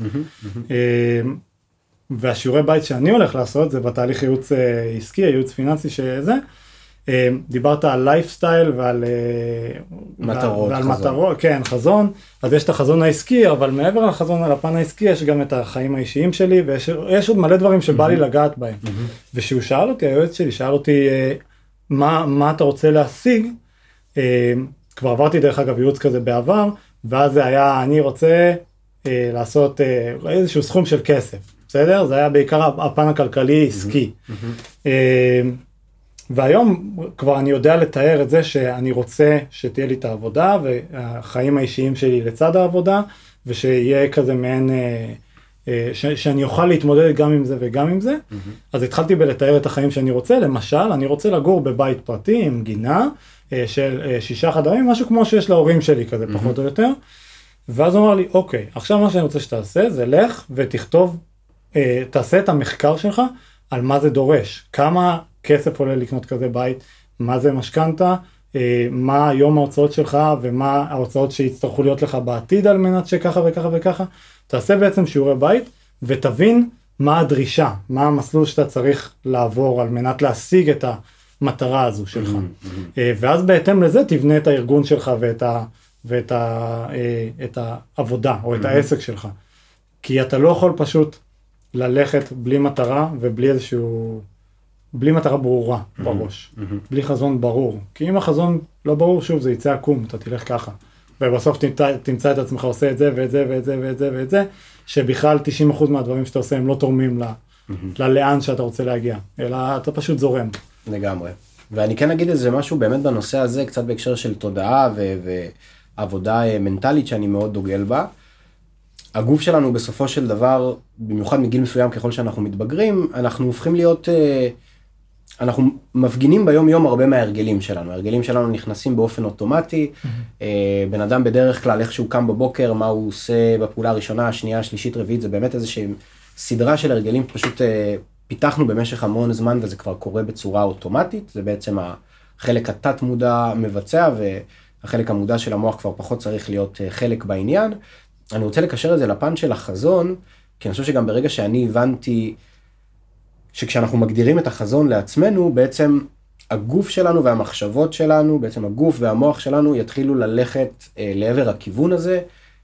והשיעורי בית שאני הולך לעשות, זה בתהליך ייעוץ עסקי, ייעוץ פיננסי שזה, דיברת על לייפסטייל ועל מטרות, כן, חזון, אז יש את החזון העסקי, אבל מעבר לחזון על הפן העסקי, יש גם את החיים האישיים שלי, ויש עוד מלא דברים שבא לי לגעת בהם. ושהוא שאל אותי, היועץ שלי, שאל אותי, מה אתה רוצה להשיג? כבר עברתי דרך אגב ייעוץ כזה בעבר, ואז זה היה, אני רוצה לעשות איזשהו סכום של כסף, בסדר? זה היה בעיקר הפן הכלכלי עסקי. והיום כבר אני יודע לתאר את זה שאני רוצה שתהיה לי את העבודה, והחיים האישיים שלי לצד העבודה, ושיהיה כזה מעין, שאני אוכל להתמודד גם עם זה וגם עם זה. אז התחלתי בלתאר את החיים שאני רוצה, למשל, אני רוצה לגור בבית פרטי עם גינה, של 6 חדרים, משהו כמו שיש להורים שלי כזה, פחות או יותר. ואז הוא אמר לי, אוקיי, עכשיו מה שאני רוצה שתעשה, זה לך ותכתוב, תעשה את המחקר שלך על מה זה דורש, כמה כסף עולה לקנות כזה בית, מה זה משכנתה, מה היום ההוצאות שלך, ומה ההוצאות שיצטרכו להיות לך בעתיד על מנת שככה וככה וככה. תעשה בעצם שיעורי בית, ותבין מה הדרישה, מה המסלול שאתה צריך לעבור על מנת להשיג את המטרה הזו שלך. ואז בהתאם לזה תבנה את הארגון שלך ואת העבודה או את העסק שלך. כי אתה לא יכול פשוט ללכת בלי מטרה ובלי בלי מטרה ברורה בראש, בלי חזון ברור. כי אם החזון לא ברור, שוב, זה יצא עקום, אתה תלך ככה. ובסוף תמצא את עצמך עושה את זה ואת זה ואת זה ואת זה ואת זה, שבכלל 90% מהדברים שאתה עושה הם לא תורמים לאן שאתה רוצה להגיע, אלא אתה פשוט זורם. לגמרי. ואני כן אגיד איזה משהו באמת בנושא הזה, קצת בהקשר של תודעה ועבודה מנטלית שאני מאוד דוגל בה. הגוף שלנו בסופו של דבר, במיוחד מגיל מסוים ככל שאנחנו מתבגרים, אנחנו הופכים להיות, אנחנו מפגינים ביום יום הרבה מההרגלים שלנו. ההרגלים שלנו נכנסים באופן אוטומטי. בן אדם בדרך כלל איך שהוא קם בבוקר, מה הוא עושה בפעולה הראשונה, השנייה, השלישית, רביעית, זה באמת איזושהי סדרה של הרגלים, פשוט פיתחנו במשך המון זמן וזה כבר קורה בצורה אוטומטית. זה בעצם החלק התת מודע מבצע והחלק המודע של המוח כבר פחות צריך להיות חלק בעניין. אני רוצה לקשר את זה לפן של החזון, כי אני חושב שגם ברגע שאני הבנתי שכשאנחנו מגדירים את החזון לעצמנו, בעצם הגוף שלנו והמחשבות שלנו, בעצם הגוף והמוח שלנו יתחילו ללכת לעבר הכיוון הזה,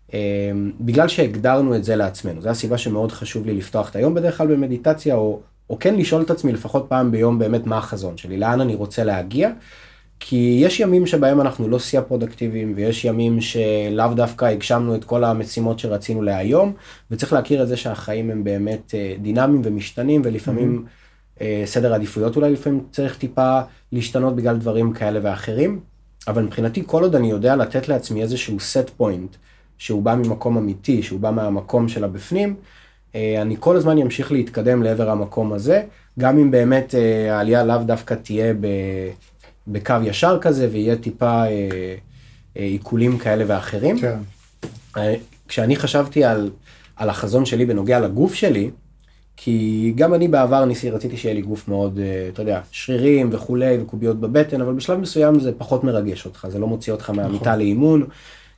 בגלל שהגדרנו את זה לעצמנו. זו הסיבה שמאוד חשוב לי לפתוח את היום בדרך כלל במדיטציה, או כן לשאול את עצמי לפחות פעם ביום באמת מה החזון שלי, לאן אני רוצה להגיע, כי יש ימים שבהם אנחנו לא שיא פרודקטיביים, ויש ימים שלאו דווקא הגשמנו את כל המשימות שרצינו להיום, וצריך להכיר את זה שהחיים הם באמת דינמיים ומשתנים, ולפעמים סדר העדיפויות אולי לפעמים צריך טיפה להשתנות בגלל דברים כאלה ואחרים, אבל מבחינתי כל עוד אני יודע לתת לעצמי איזשהו set point, שהוא בא ממקום אמיתי, שהוא בא מהמקום של הבפנים, אני כל הזמן ימשיך להתקדם לעבר המקום הזה, גם אם באמת העלייה לאו דווקא תהיה בקו ישר כזה, ויהיה טיפה עיקולים כאלה ואחרים. כן. כשאני חשבתי על החזון שלי בנוגע לגוף שלי, כי גם אני בעבר רציתי שיהיה לי גוף מאוד, אתה יודע, שרירים וכולי, וקוביות בבטן, אבל בשלב מסוים זה פחות מרגש אותך, זה לא מוציא אותך מהמיטה לאימון,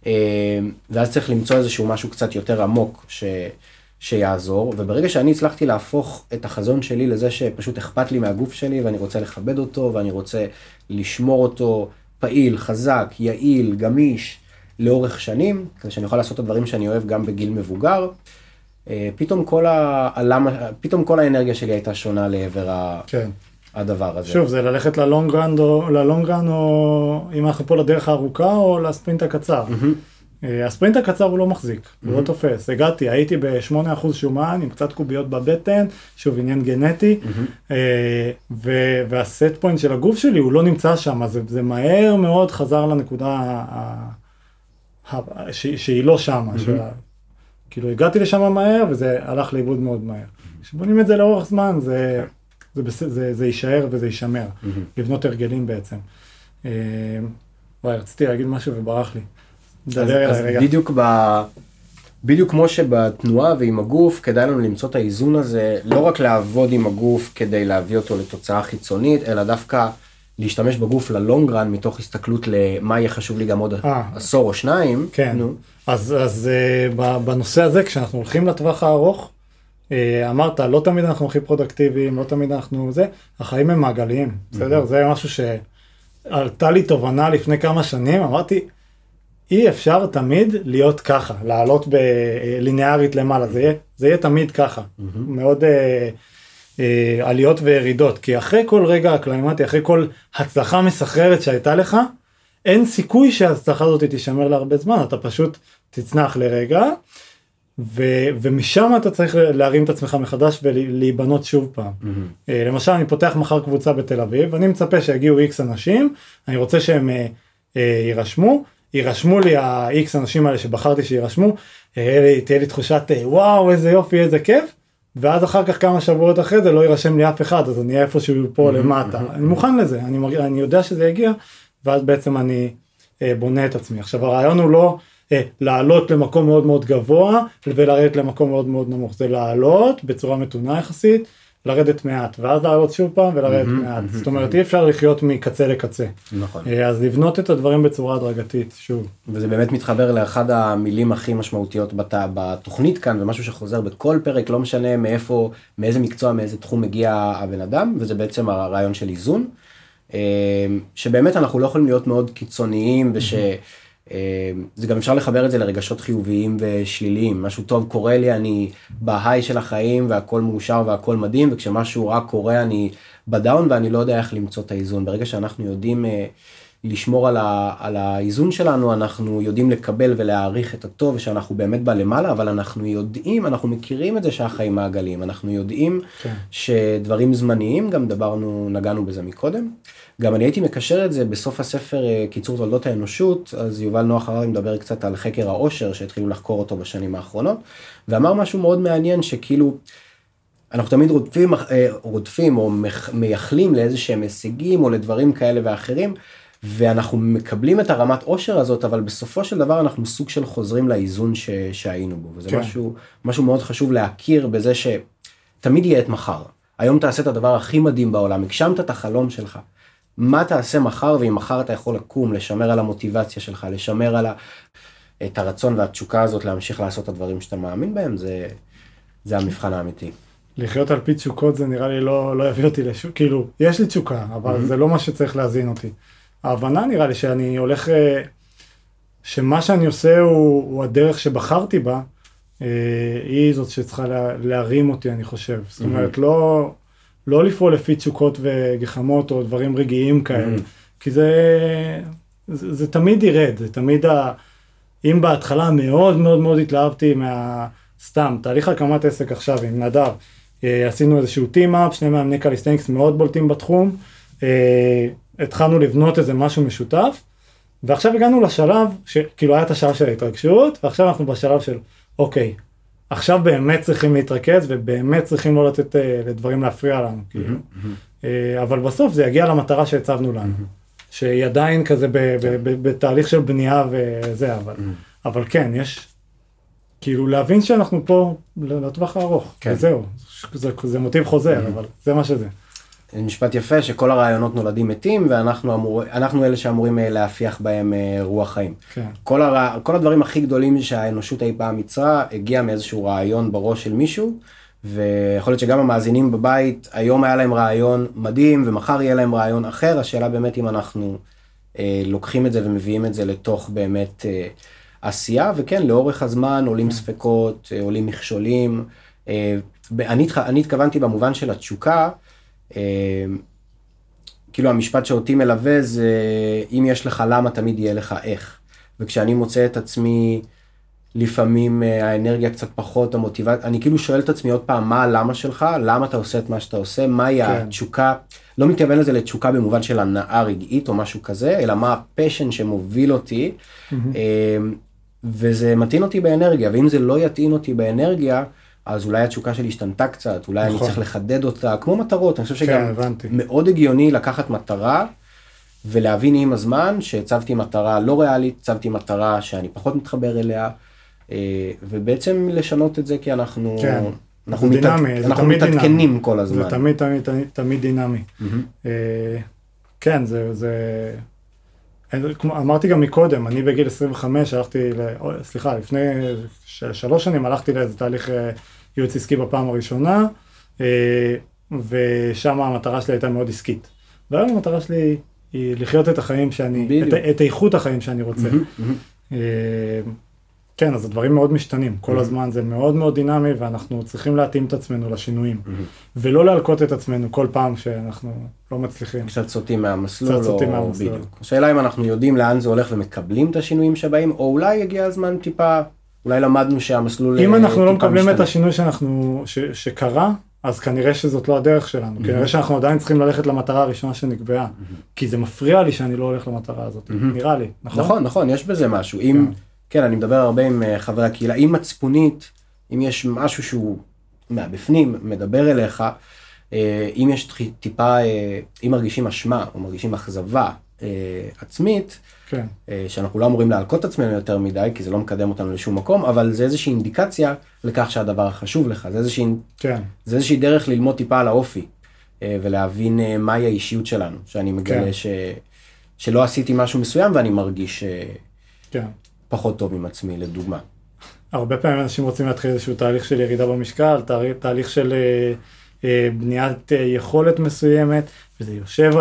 ואז צריך למצוא איזשהו משהו קצת יותר עמוק שיעזור, וברגע שאני הצלחתי להפוך את החזון שלי לזה שפשוט אכפת לי מהגוף שלי, ואני רוצה לכבד אותו, ואני רוצה לשמור אותו פעיל, חזק, יעיל, גמיש, לאורך שנים, כדי שאני אוכל לעשות את הדברים שאני אוהב גם בגיל מבוגר, פתאום כל האנרגיה שלי הייתה שונה לעבר כן. הדבר הזה. שוב, זה ללכת ללונגרן או אם אנחנו פה לדרך הארוכה או לספרינט הקצר. הספרינט הקצר הוא לא מחזיק, הוא לא תופס. הגעתי, הייתי ב8% שומן עם קצת קוביות בבטן, שוב עניין גנטי, והסט פוינט של הגוף שלי הוא לא נמצא שם, אז זה מהר מאוד חזר לנקודה שהיא לא שם. כאילו הגעתי לשם מהר וזה הלך לאיבוד מאוד מהר. כשבונים את זה לאורך זמן, זה יישאר וזה יישמר, לבנות הרגלים בעצם. וואי, רציתי להגיד משהו וברח לי. אז בדיוק כמו שבתנועה ועם הגוף, כדאי לנו למצוא את האיזון הזה, לא רק לעבוד עם הגוף כדי להביא אותו לתוצאה חיצונית, אלא דווקא להשתמש בגוף ללונגרן, מתוך הסתכלות למה יהיה חשוב לי גם עוד עשור או שניים. כן, אז בנושא הזה, כשאנחנו הולכים לטווח הארוך, אמרת, לא תמיד אנחנו הכי פרודקטיביים, לא תמיד אנחנו החיים הם מעגליים, בסדר? זה משהו שעלתה לי תובנה לפני כמה שנים, אמרתי, אי אפשר תמיד להיות ככה, לעלות בליניארית למעלה, זה יהיה תמיד ככה, מאוד עליות וירידות, כי אחרי כל רגע אקלימטי, אחרי כל הצלחה מסחררת שהייתה לך, אין סיכוי שההצלחה הזאת תישמר להרבה זמן, אתה פשוט תצנח לרגע, ומשם אתה צריך להרים את עצמך מחדש ולהיבנות שוב פעם. למשל, אני פותח מחר קבוצה בתל אביב, אני מצפה שיגיעו X אנשים, אני רוצה שהם יירשמו לי ה-X אנשים האלה שבחרתי שירשמו, תהיה לי תחושת וואו איזה יופי איזה כיף, ואז אחר כך כמה שבועות אחרי זה לא יירשם לי אף אחד, אז אני אהיה איפשהו פה למטה, אני מוכן לזה, אני יודע שזה יגיע, ואז בעצם אני בונה את עצמי. עכשיו הרעיון הוא לא לעלות למקום מאוד מאוד גבוה, ולרדת למקום מאוד מאוד נמוך, זה לעלות בצורה מתונה יחסית, לרדת מעט, ואז לעלות שוב פעם ולרדת מעט. זאת אומרת, אי אפשר לחיות מקצה לקצה. נכון. אז לבנות את הדברים בצורה הדרגתית, שוב. וזה באמת מתחבר לאחד המילים הכי משמעותיות בתוכנית כאן, ומשהו שחוזר בכל פרק, לא משנה מאיפה, מאיזה מקצוע, מאיזה תחום מגיע הבן אדם, וזה בעצם הרעיון של איזון, שבאמת אנחנו לא יכולים להיות מאוד קיצוניים, זה גם אפשר לחבר את זה לרגשות חיוביים ושליליים, משהו טוב קורה לי, אני בהיי של החיים והכל מאושר והכל מדהים, וכשמשהו רע קורה אני בדאון ואני לא יודע איך למצוא את האיזון. ברגע שאנחנו יודעים לשמור על האיזון שלנו, אנחנו יודעים לקבל ולהעריך את הטוב ושאנחנו באמת בלמעלה, אבל אנחנו יודעים, אנחנו מכירים את זה שהחיים מעגלים, אנחנו יודעים שדברים זמניים, גם נגענו בזה מקודם. גם אני הייתי מקשר את זה בסוף הספר קיצור תולדות האנושות, אז יובל נוח הררי מדבר קצת על חקר העושר שהתחילו לחקור אותו בשנים האחרונות, ואמר משהו מאוד מעניין שכאילו אנחנו תמיד רודפים או מייחלים לאיזה שהם הישגים או לדברים כאלה ואחרים, ואנחנו מקבלים את הרמת עושר הזאת, אבל בסופו של דבר אנחנו סוג של חוזרים לאיזון שהיינו בו, וזה משהו מאוד חשוב להכיר בזה שתמיד יהיה את מחר. היום תעשה את הדבר הכי מדהים בעולם, הגשמת את החלום שלך. מה תעשה מחר, ואם מחר אתה יכול לקום, לשמר על המוטיבציה שלך, לשמר על את הרצון והתשוקה הזאת, להמשיך לעשות את הדברים שאתה מאמין בהם, זה המבחן האמיתי. לחיות על פי תשוקות זה נראה לי לא יביא אותי לשוק, כאילו, יש לי תשוקה, אבל זה לא מה שצריך להזין אותי. ההבנה נראה לי שאני הולך, שמה שאני עושה הוא הדרך שבחרתי בה, היא זאת שצריכה להרים אותי, אני חושב. זאת אומרת, לא לפעול לפי תשוקות וגחמות או דברים רגעיים כאלה, כי זה תמיד ירד, זה תמיד, אם בהתחלה מאוד מאוד מאוד התלהבתי סתם, תהליך הקמת עסק עכשיו עם נדב, עשינו איזשהו טים-אפ, שני מאמני קליסטניקס מאוד בולטים בתחום, התחלנו לבנות איזה משהו משותף, ועכשיו הגענו לשלב, כאילו היה את השלב של ההתרגשות, ועכשיו אנחנו בשלב של, אוקיי, עכשיו באמת צריכים להתרכז, ובאמת צריכים לא לתת לדברים להפריע לנו, כאילו. אבל בסוף זה יגיע למטרה שהצבנו לנו, שהיא עדיין כזה בתהליך של בנייה וזה, אבל כן, יש, כאילו להבין שאנחנו פה לטווח הארוך, וזהו, זה מוטיב חוזר, אבל זה מה שזה. משפט יפה שכל הרעיונות נולדים מתים, ואנחנו אלה שאמורים להפיח בהם רוח חיים. כן. כל הדברים הכי גדולים שהאנושות אי פעם יצרה, הגיע מאיזשהו רעיון בראש של מישהו, ויכול להיות שגם המאזינים בבית, היום היה להם רעיון מדהים, ומחר יהיה להם רעיון אחר. השאלה באמת אם אנחנו לוקחים את זה ומביאים את זה לתוך באמת עשייה, וכן, לאורך הזמן עולים ספקות, עולים מכשולים. אני התכוונתי במובן של התשוקה, כאילו המשפט שאותי מלווה זה, אם יש לך למה, תמיד יהיה לך איך. וכשאני מוצא את עצמי, לפעמים האנרגיה קצת פחות, המוטיבציה, אני כאילו שואל את עצמי עוד פעם, מה הלמה שלך? למה אתה עושה את מה שאתה עושה? מהי התשוקה? לא מתכוון לזה לתשוקה במובן של הנאה רגעית או משהו כזה, אלא מה הפשן שמוביל אותי, וזה מתאים אותי באנרגיה, ואם זה לא יתאים אותי באנרגיה, אז אולי התשוקה שלי השתנתה קצת, אולי אני צריך לחדד אותה, כמו מטרות, אני חושב שגם מאוד הגיוני לקחת מטרה, ולהבין עם הזמן שהצבתי מטרה לא ריאלית, הצבתי מטרה שאני פחות מתחבר אליה, ובעצם לשנות את זה כי אנחנו מתעדכנים כל הזמן. זה תמיד דינמי. כן, אמרתי גם מקודם, אני בגיל 25 לפני 3 שנים הלכתי לאיזה תהליך ייעוץ עסקי בפעם הראשונה, ושם המטרה שלי הייתה מאוד עסקית. והיום המטרה שלי היא לחיות את החיים את איכות החיים שאני רוצה. כן, אז הדברים מאוד משתנים, כל הזמן זה מאוד מאוד דינמי, ואנחנו צריכים להתאים את עצמנו לשינויים, ולא להלקות את עצמנו כל פעם שאנחנו לא מצליחים. קצת סוטים מהמסלול, או בדיוק. השאלה אם אנחנו יודעים לאן זה הולך ומקבלים את השינויים שבאים, או אולי הגיע הזמן טיפה, אולי למדנו שהמסלול אם אנחנו לא מקבלים את השינוי שקרה, אז כנראה שזאת לא הדרך שלנו, כנראה שאנחנו עדיין צריכים ללכת למטרה הראשונה שנקבעה, כי זה מפריע לי שאני לא הולך למטרה הזאת, נראה לי, נכון? נכון, יש בזה משהו. כן, אני מדבר הרבה עם חברי הקהילה, אם מצפונית, אם יש משהו שהוא מהבפנים, מדבר אליך, אם יש טיפה, אם מרגישים אשמה או מרגישים אכזבה עצמית, כן. שאנחנו לא אמורים להלקות עצמנו יותר מדי, כי זה לא מקדם אותנו לשום מקום, אבל זה איזושהי אינדיקציה לכך שהדבר חשוב לך, זה איזושהי דרך ללמוד טיפה על האופי, ולהבין מהי האישיות שלנו, שאני מגלה שלא עשיתי משהו מסוים ואני מרגיש פחות טוב עם עצמי, לדוגמה. הרבה פעמים אנשים רוצים להתחיל איזשהו תהליך של ירידה במשקל, תהליך של בניית יכולת מסוימת, וזה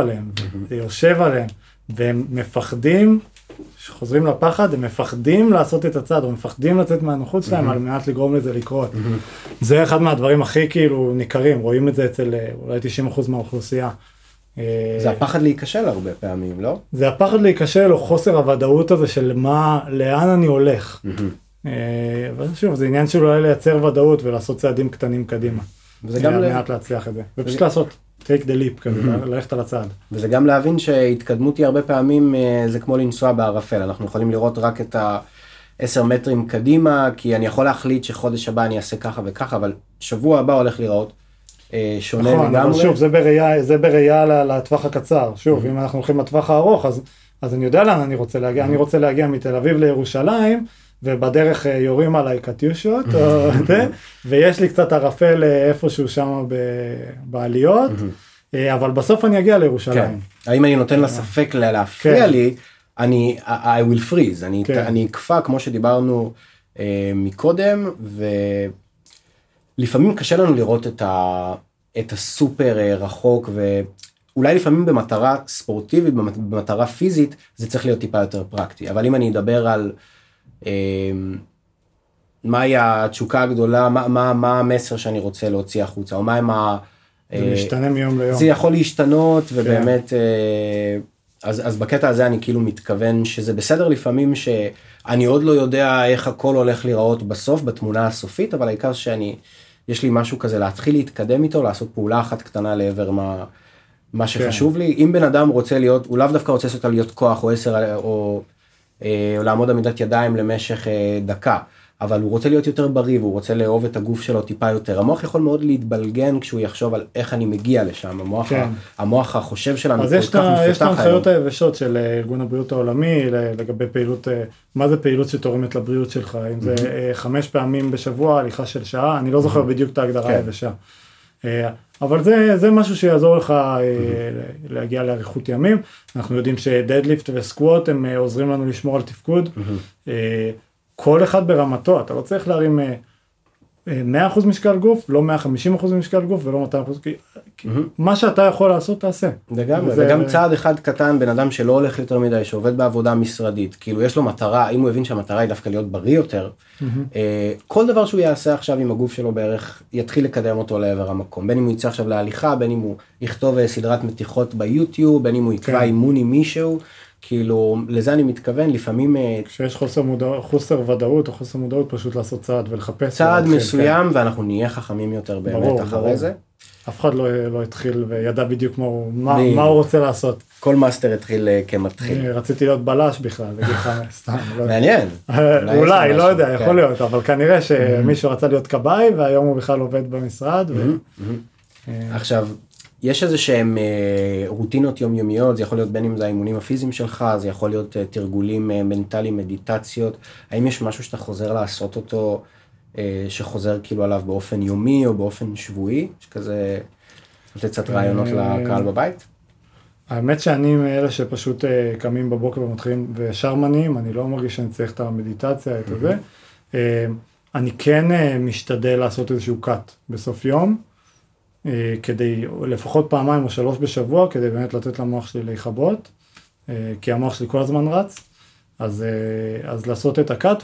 יושב עליהם, והם מפחדים, שחוזרים לפחד, הם מפחדים לעשות את הצד, או מפחדים לצאת מהנוחות שלהם על מנת לגרום לזה לקרות. זה אחד מהדברים הכי כאילו ניכרים, רואים את זה אצל אולי 90% מהאוכלוסייה. זה הפחד להיכשל הרבה פעמים, לא? זה הפחד להיכשל, או חוסר הוודאות הזה של לאן אני הולך. אבל שוב, זה עניין של אולי לייצר ודאות ולעשות צעדים קטנים קדימה. וזה גם מעט להצליח את זה. ופשוט לעשות take the leap כזה, ללכת על הצעד. וזה גם להבין שהתקדמות היא הרבה פעמים, זה כמו לנסוע בערפל. אנחנו יכולים לראות רק את 10 מטרים קדימה, כי אני יכול להחליט שחודש הבא אני אעשה ככה וככה, אבל שבוע הבא הולך לראות שונה לגמרי. נכון, אבל שוב, זה בראייה לטווח הקצר. שוב, אם אנחנו הולכים לטווח הארוך, אז אני יודע לאן אני רוצה להגיע. אני רוצה להגיע מתל אביב לירושלים, ובדרך יורים עליי קטיושות, ויש לי קצת ערפל איפשהו שם בעליות, אבל בסוף אני אגיע לירושלים. האם אני נותן לספק להפריע לי, I will freeze, אני אקפא כמו שדיברנו מקודם, ולפעמים קשה לנו לראות את הסופר רחוק, ואולי לפעמים במטרה ספורטיבית, במטרה פיזית, זה צריך להיות טיפה יותר פרקטי, אבל אם אני אדבר על מהי התשוקה הגדולה, מה המסר שאני רוצה להוציא החוצה, או מה זה משתנה מיום ליום. זה יכול להשתנות, ובאמת, אז בקטע הזה אני כאילו מתכוון שזה בסדר לפעמים שאני עוד לא יודע איך הכל הולך להיראות בסוף, בתמונה הסופית, אבל העיקר יש לי משהו כזה להתחיל להתקדם איתו, לעשות פעולה אחת קטנה לעבר מה שחשוב לי. אם בן אדם רוצה להיות, הוא לאו דווקא רוצה להיות כוח או 10 או לעמוד עמידת ידיים למשך דקה, אבל הוא רוצה להיות יותר בריא, והוא רוצה לאהוב את הגוף שלו טיפה יותר. המוח יכול מאוד להתבלגן כשהוא יחשוב על איך אני מגיע לשם, המוח החושב שלנו כל כך מפתח היום. אז יש את ההנחיות היבשות של ארגון הבריאות העולמי, לגבי פעילות, מה זה פעילות שתורמת לבריאות שלך, אם זה 5 פעמים בשבוע, הליכה של שעה, אני לא זוכר בדיוק את ההגדרה היבשה. אבל זה משהו שיעזור לך להגיע לאריכות ימים. אנחנו יודעים שדדליפט וסקווט הם עוזרים לנו לשמור על תפקוד. כל אחד ברמתו, אתה לא צריך להרים 100% משקל גוף, לא 150% משקל גוף ולא 200%, מה שאתה יכול לעשות, תעשה. וגם צעד אחד קטן, בן אדם שלא הולך יותר מדי, שעובד בעבודה משרדית, כאילו יש לו מטרה, אם הוא הבין שהמטרה היא דווקא להיות בריא יותר, כל דבר שהוא יעשה עכשיו עם הגוף שלו בערך, יתחיל לקדם אותו לעבר המקום. בין אם הוא יצא עכשיו להליכה, בין אם הוא יכתוב סדרת מתיחות ביוטיוב, בין אם הוא יקבע אימון עם מישהו, כאילו, לזה אני מתכוון, לפעמים... כשיש חוסר ודאות או חוסר מודעות, פשוט לעשות צעד ולחפש. צעד מסוים, ואנחנו נהיה חכמים יותר באמת אחרי זה. אף אחד לא התחיל וידע בדיוק מה הוא רוצה לעשות. כל מאסטר התחיל כמתחיל. רציתי להיות בלש בכלל, להגיד לך, סתם. מעניין. אולי, לא יודע, יכול להיות, אבל כנראה שמישהו רצה להיות קבאי, והיום הוא בכלל עובד במשרד. עכשיו, יש איזה שהם רוטינות יומיומיות, זה יכול להיות בין אם זה האימונים הפיזיים שלך, זה יכול להיות תרגולים מנטליים, מדיטציות. האם יש משהו שאתה חוזר לעשות אותו, שחוזר כאילו עליו באופן יומי או באופן שבועי, שכזה לתת קצת רעיונות לקהל בבית? האמת שאני מאלה שפשוט קמים בבוקר ומתחילים ושרמנים, אני לא מרגיש שאני צריך את המדיטציה, את זה. אני כן משתדל לעשות איזשהו קאט בסוף יום, כדי לפחות פעמיים או 3 בשבוע, כדי באמת לתת למוח שלי להיחבות, כי המוח שלי כל הזמן רץ, אז לעשות את הקאט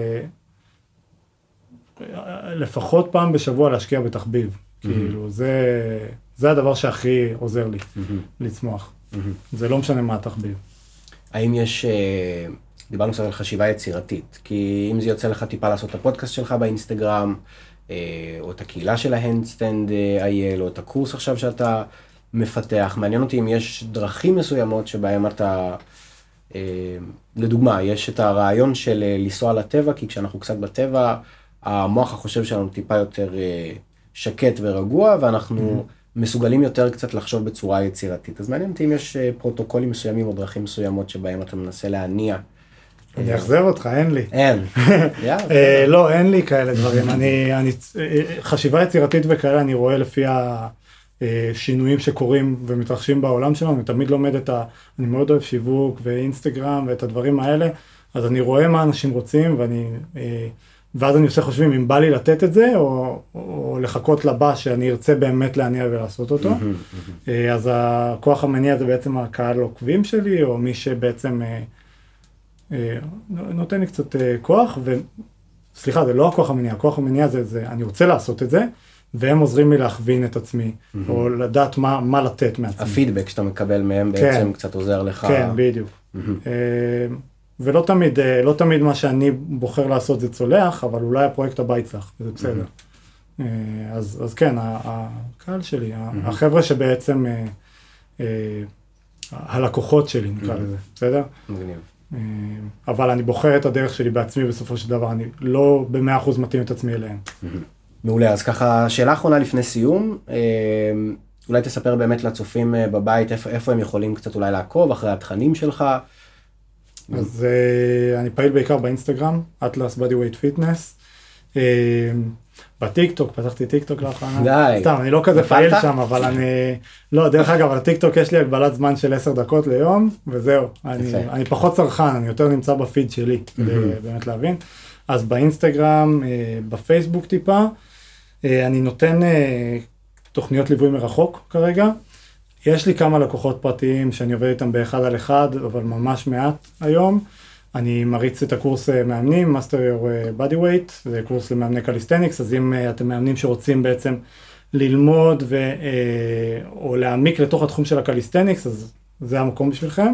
לפחות פעם בשבוע להשקיע בתחביב, כאילו זה הדבר שהכי עוזר לי לצמוח, זה לא משנה מה התחביב. האם יש, דיברנו קצת על חשיבה יצירתית, כי אם זה יוצא לך טיפה לעשות את הפודקאסט שלך באינסטגרם, או את הקהילה של ההנדסטנד IL, או את הקורס עכשיו שאתה מפתח, מעניין אותי אם יש דרכים מסוימות שבהם אתה, לדוגמה, יש את הרעיון של לנסוע לטבע, כי כשאנחנו קצת בטבע, המוח החושב שלנו טיפה יותר שקט ורגוע, ואנחנו מסוגלים יותר קצת לחשוב בצורה יצירתית. אז מעניין אותי אם יש פרוטוקולים מסוימים או דרכים מסוימות שבהם אתה מנסה להניע. אני אחזר אותך, אין לי. אין. לא, אין לי כאלה דברים. חשיבה יצירתית וכאלה אני רואה לפי השינויים שקורים ומתרחשים בעולם שלנו, אני תמיד לומד אני מאוד אוהב שיווק ואינסטגרם ואת הדברים האלה, אז אני רואה מה אנשים רוצים ואז אני עושה חושבים אם בא לי לתת את זה, או לחכות לבא שאני ארצה באמת להניע ולעשות אותו. אז הכוח המניע זה בעצם הקהל עוקבים שלי, או מי שבעצם נותן לי קצת כוח, סליחה, זה לא הכוח המניע, הכוח המניע זה אני רוצה לעשות את זה, והם עוזרים לי להכווין את עצמי, או לדעת מה לתת מעצמי. הפידבק שאתה מקבל מהם בעצם קצת עוזר לך. כן, בדיוק. ולא תמיד מה שאני בוחר לעשות זה צולח, אבל אולי הפרויקט הבא יצלח, זה בסדר. אז כן, הקהל שלי, החבר'ה שבעצם, הלקוחות שלי נקרא לזה, בסדר? מגניב. אבל אני בוחר את הדרך שלי בעצמי בסופו של דבר, אני לא ב100% מתאים את עצמי אליהם. מעולה, אז ככה, שאלה אחרונה לפני סיום, אולי תספר באמת לצופים בבית, איפה הם יכולים קצת אולי לעקוב אחרי התכנים שלך, אז אני פעיל בעיקר באינסטגרם, Atlas Bodyweight Fitness, בטיקטוק, פתחתי טיקטוק לאחרונה, די. סתם, אני לא כזה פעיל שם, אבל לא, דרך אגב, על הטיקטוק יש לי הגבלת זמן של 10 דקות ליום, וזהו, אני פחות צרכן, אני יותר נמצא בפיד שלי, כדי באמת להבין, אז באינסטגרם, בפייסבוק טיפה, אני נותן תוכניות ליווי מרחוק כרגע, יש לי כמה לקוחות פרטיים שאני עובד איתם באחד על אחד, אבל ממש מעט היום. אני מריץ את הקורס מאמנים, Master Your Bodyweight, זה קורס למאמני קליסטניקס, אז אם אתם מאמנים שרוצים בעצם ללמוד או להעמיק לתוך התחום של הקליסטניקס, אז זה המקום בשבילכם.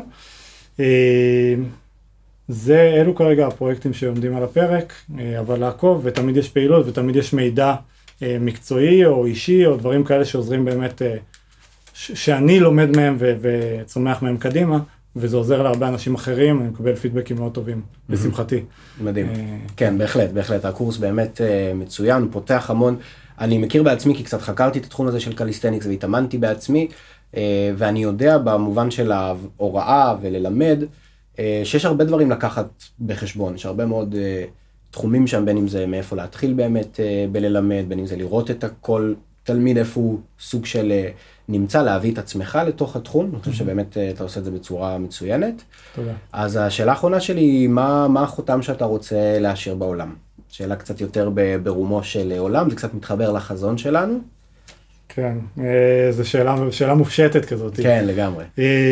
אלו כרגע הפרויקטים שעומדים על הפרק, אבל לעקוב, ותמיד יש פעילות, ותמיד יש מידע מקצועי או אישי, או דברים כאלה שעוזרים באמת שאני לומד מהם וצומח מהם קדימה, וזה עוזר להרבה אנשים אחרים, אני מקבל פידבקים מאוד טובים, בשמחתי. מדהים. כן, בהחלט. הקורס באמת מצוין, הוא פותח המון. אני מכיר בעצמי, כי קצת חקרתי את התחום הזה של קליסטניקס, והתאמנתי בעצמי, ואני יודע במובן של ההוראה וללמד, שיש הרבה דברים לקחת בחשבון, יש הרבה מאוד תחומים שם, בין אם זה מאיפה להתחיל באמת בללמד, בין אם זה לראות את הכל, תלמיד איפה הוא סוג של נמצא, להביא את עצמך לתוך התחום, אני חושב שבאמת אתה עושה את זה בצורה מצוינת. תודה. אז השאלה האחרונה שלי היא, מה החותם שאתה רוצה להשאיר בעולם? שאלה קצת יותר ברומו של עולם, זה קצת מתחבר לחזון שלנו. כן, זו שאלה מופשטת כזאת. כן, לגמרי.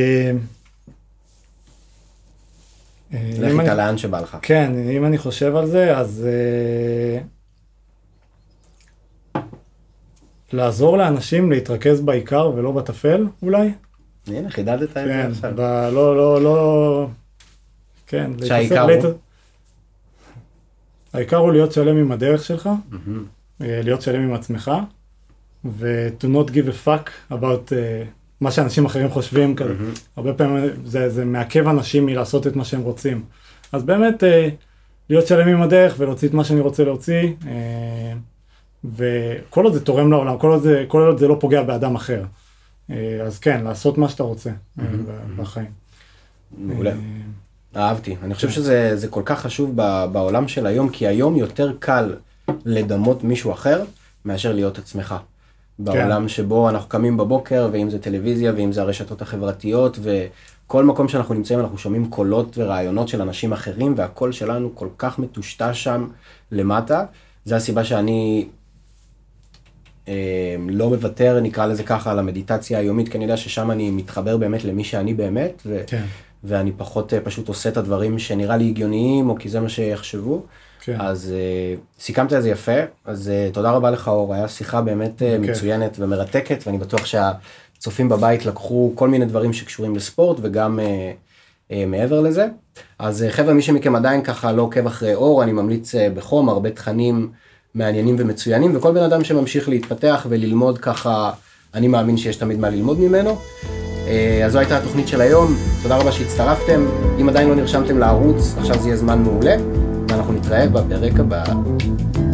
לך איתה לאן שבא לך. כן, אם אני חושב על זה, אז לעזור לאנשים להתרכז בעיקר ולא בטפל, אולי? הנה, חידדת את זה עכשיו. לא, כן. שהעיקר הוא? העיקר הוא להיות שלם עם הדרך שלך, להיות שלם עם עצמך, ו-to not give a fuck about מה שאנשים אחרים חושבים כזה. הרבה פעמים זה מעכב אנשים מלעשות את מה שהם רוצים. אז באמת, להיות שלם עם הדרך ולהוציא את מה שאני רוצה להוציא, וכל עוד זה תורם לעולם, כל עוד זה לא פוגע באדם אחר. אז כן, לעשות מה שאתה רוצה בחיים. מעולה. אהבתי. אני חושב שזה כל כך חשוב בעולם של היום, כי היום יותר קל לדמות מישהו אחר מאשר להיות עצמך. בעולם שבו אנחנו קמים בבוקר, ואם זה טלוויזיה, ואם זה הרשתות החברתיות, וכל מקום שאנחנו נמצאים, אנחנו שומעים קולות ורעיונות של אנשים אחרים, והקול שלנו כל כך מטושטש שם למטה. זה הסיבה שאני לא מוותר, נקרא לזה ככה, על המדיטציה היומית, כי אני יודע ששם אני מתחבר באמת למי שאני באמת, ואני פחות פשוט עושה את הדברים שנראה לי הגיוניים, או כי זה מה שיחשבו. אז סיכמת את זה יפה, אז תודה רבה לך אור, היה שיחה באמת מצוינת ומרתקת, ואני בטוח שהצופים בבית לקחו כל מיני דברים שקשורים לספורט, וגם מעבר לזה. אז חבר'ה, מי שמכם עדיין ככה לא עוקב אחרי אור, אני ממליץ בחום, הרבה תכנים מעניינים ומצוינים, וכל בן אדם שממשיך להתפתח וללמוד ככה, אני מאמין שיש תמיד מה ללמוד ממנו. אז זו הייתה התוכנית של היום, תודה רבה שהצטרפתם, אם עדיין לא נרשמתם לערוץ, עכשיו זה יהיה זמן מעולה, ואנחנו נתראה בפרק הבא.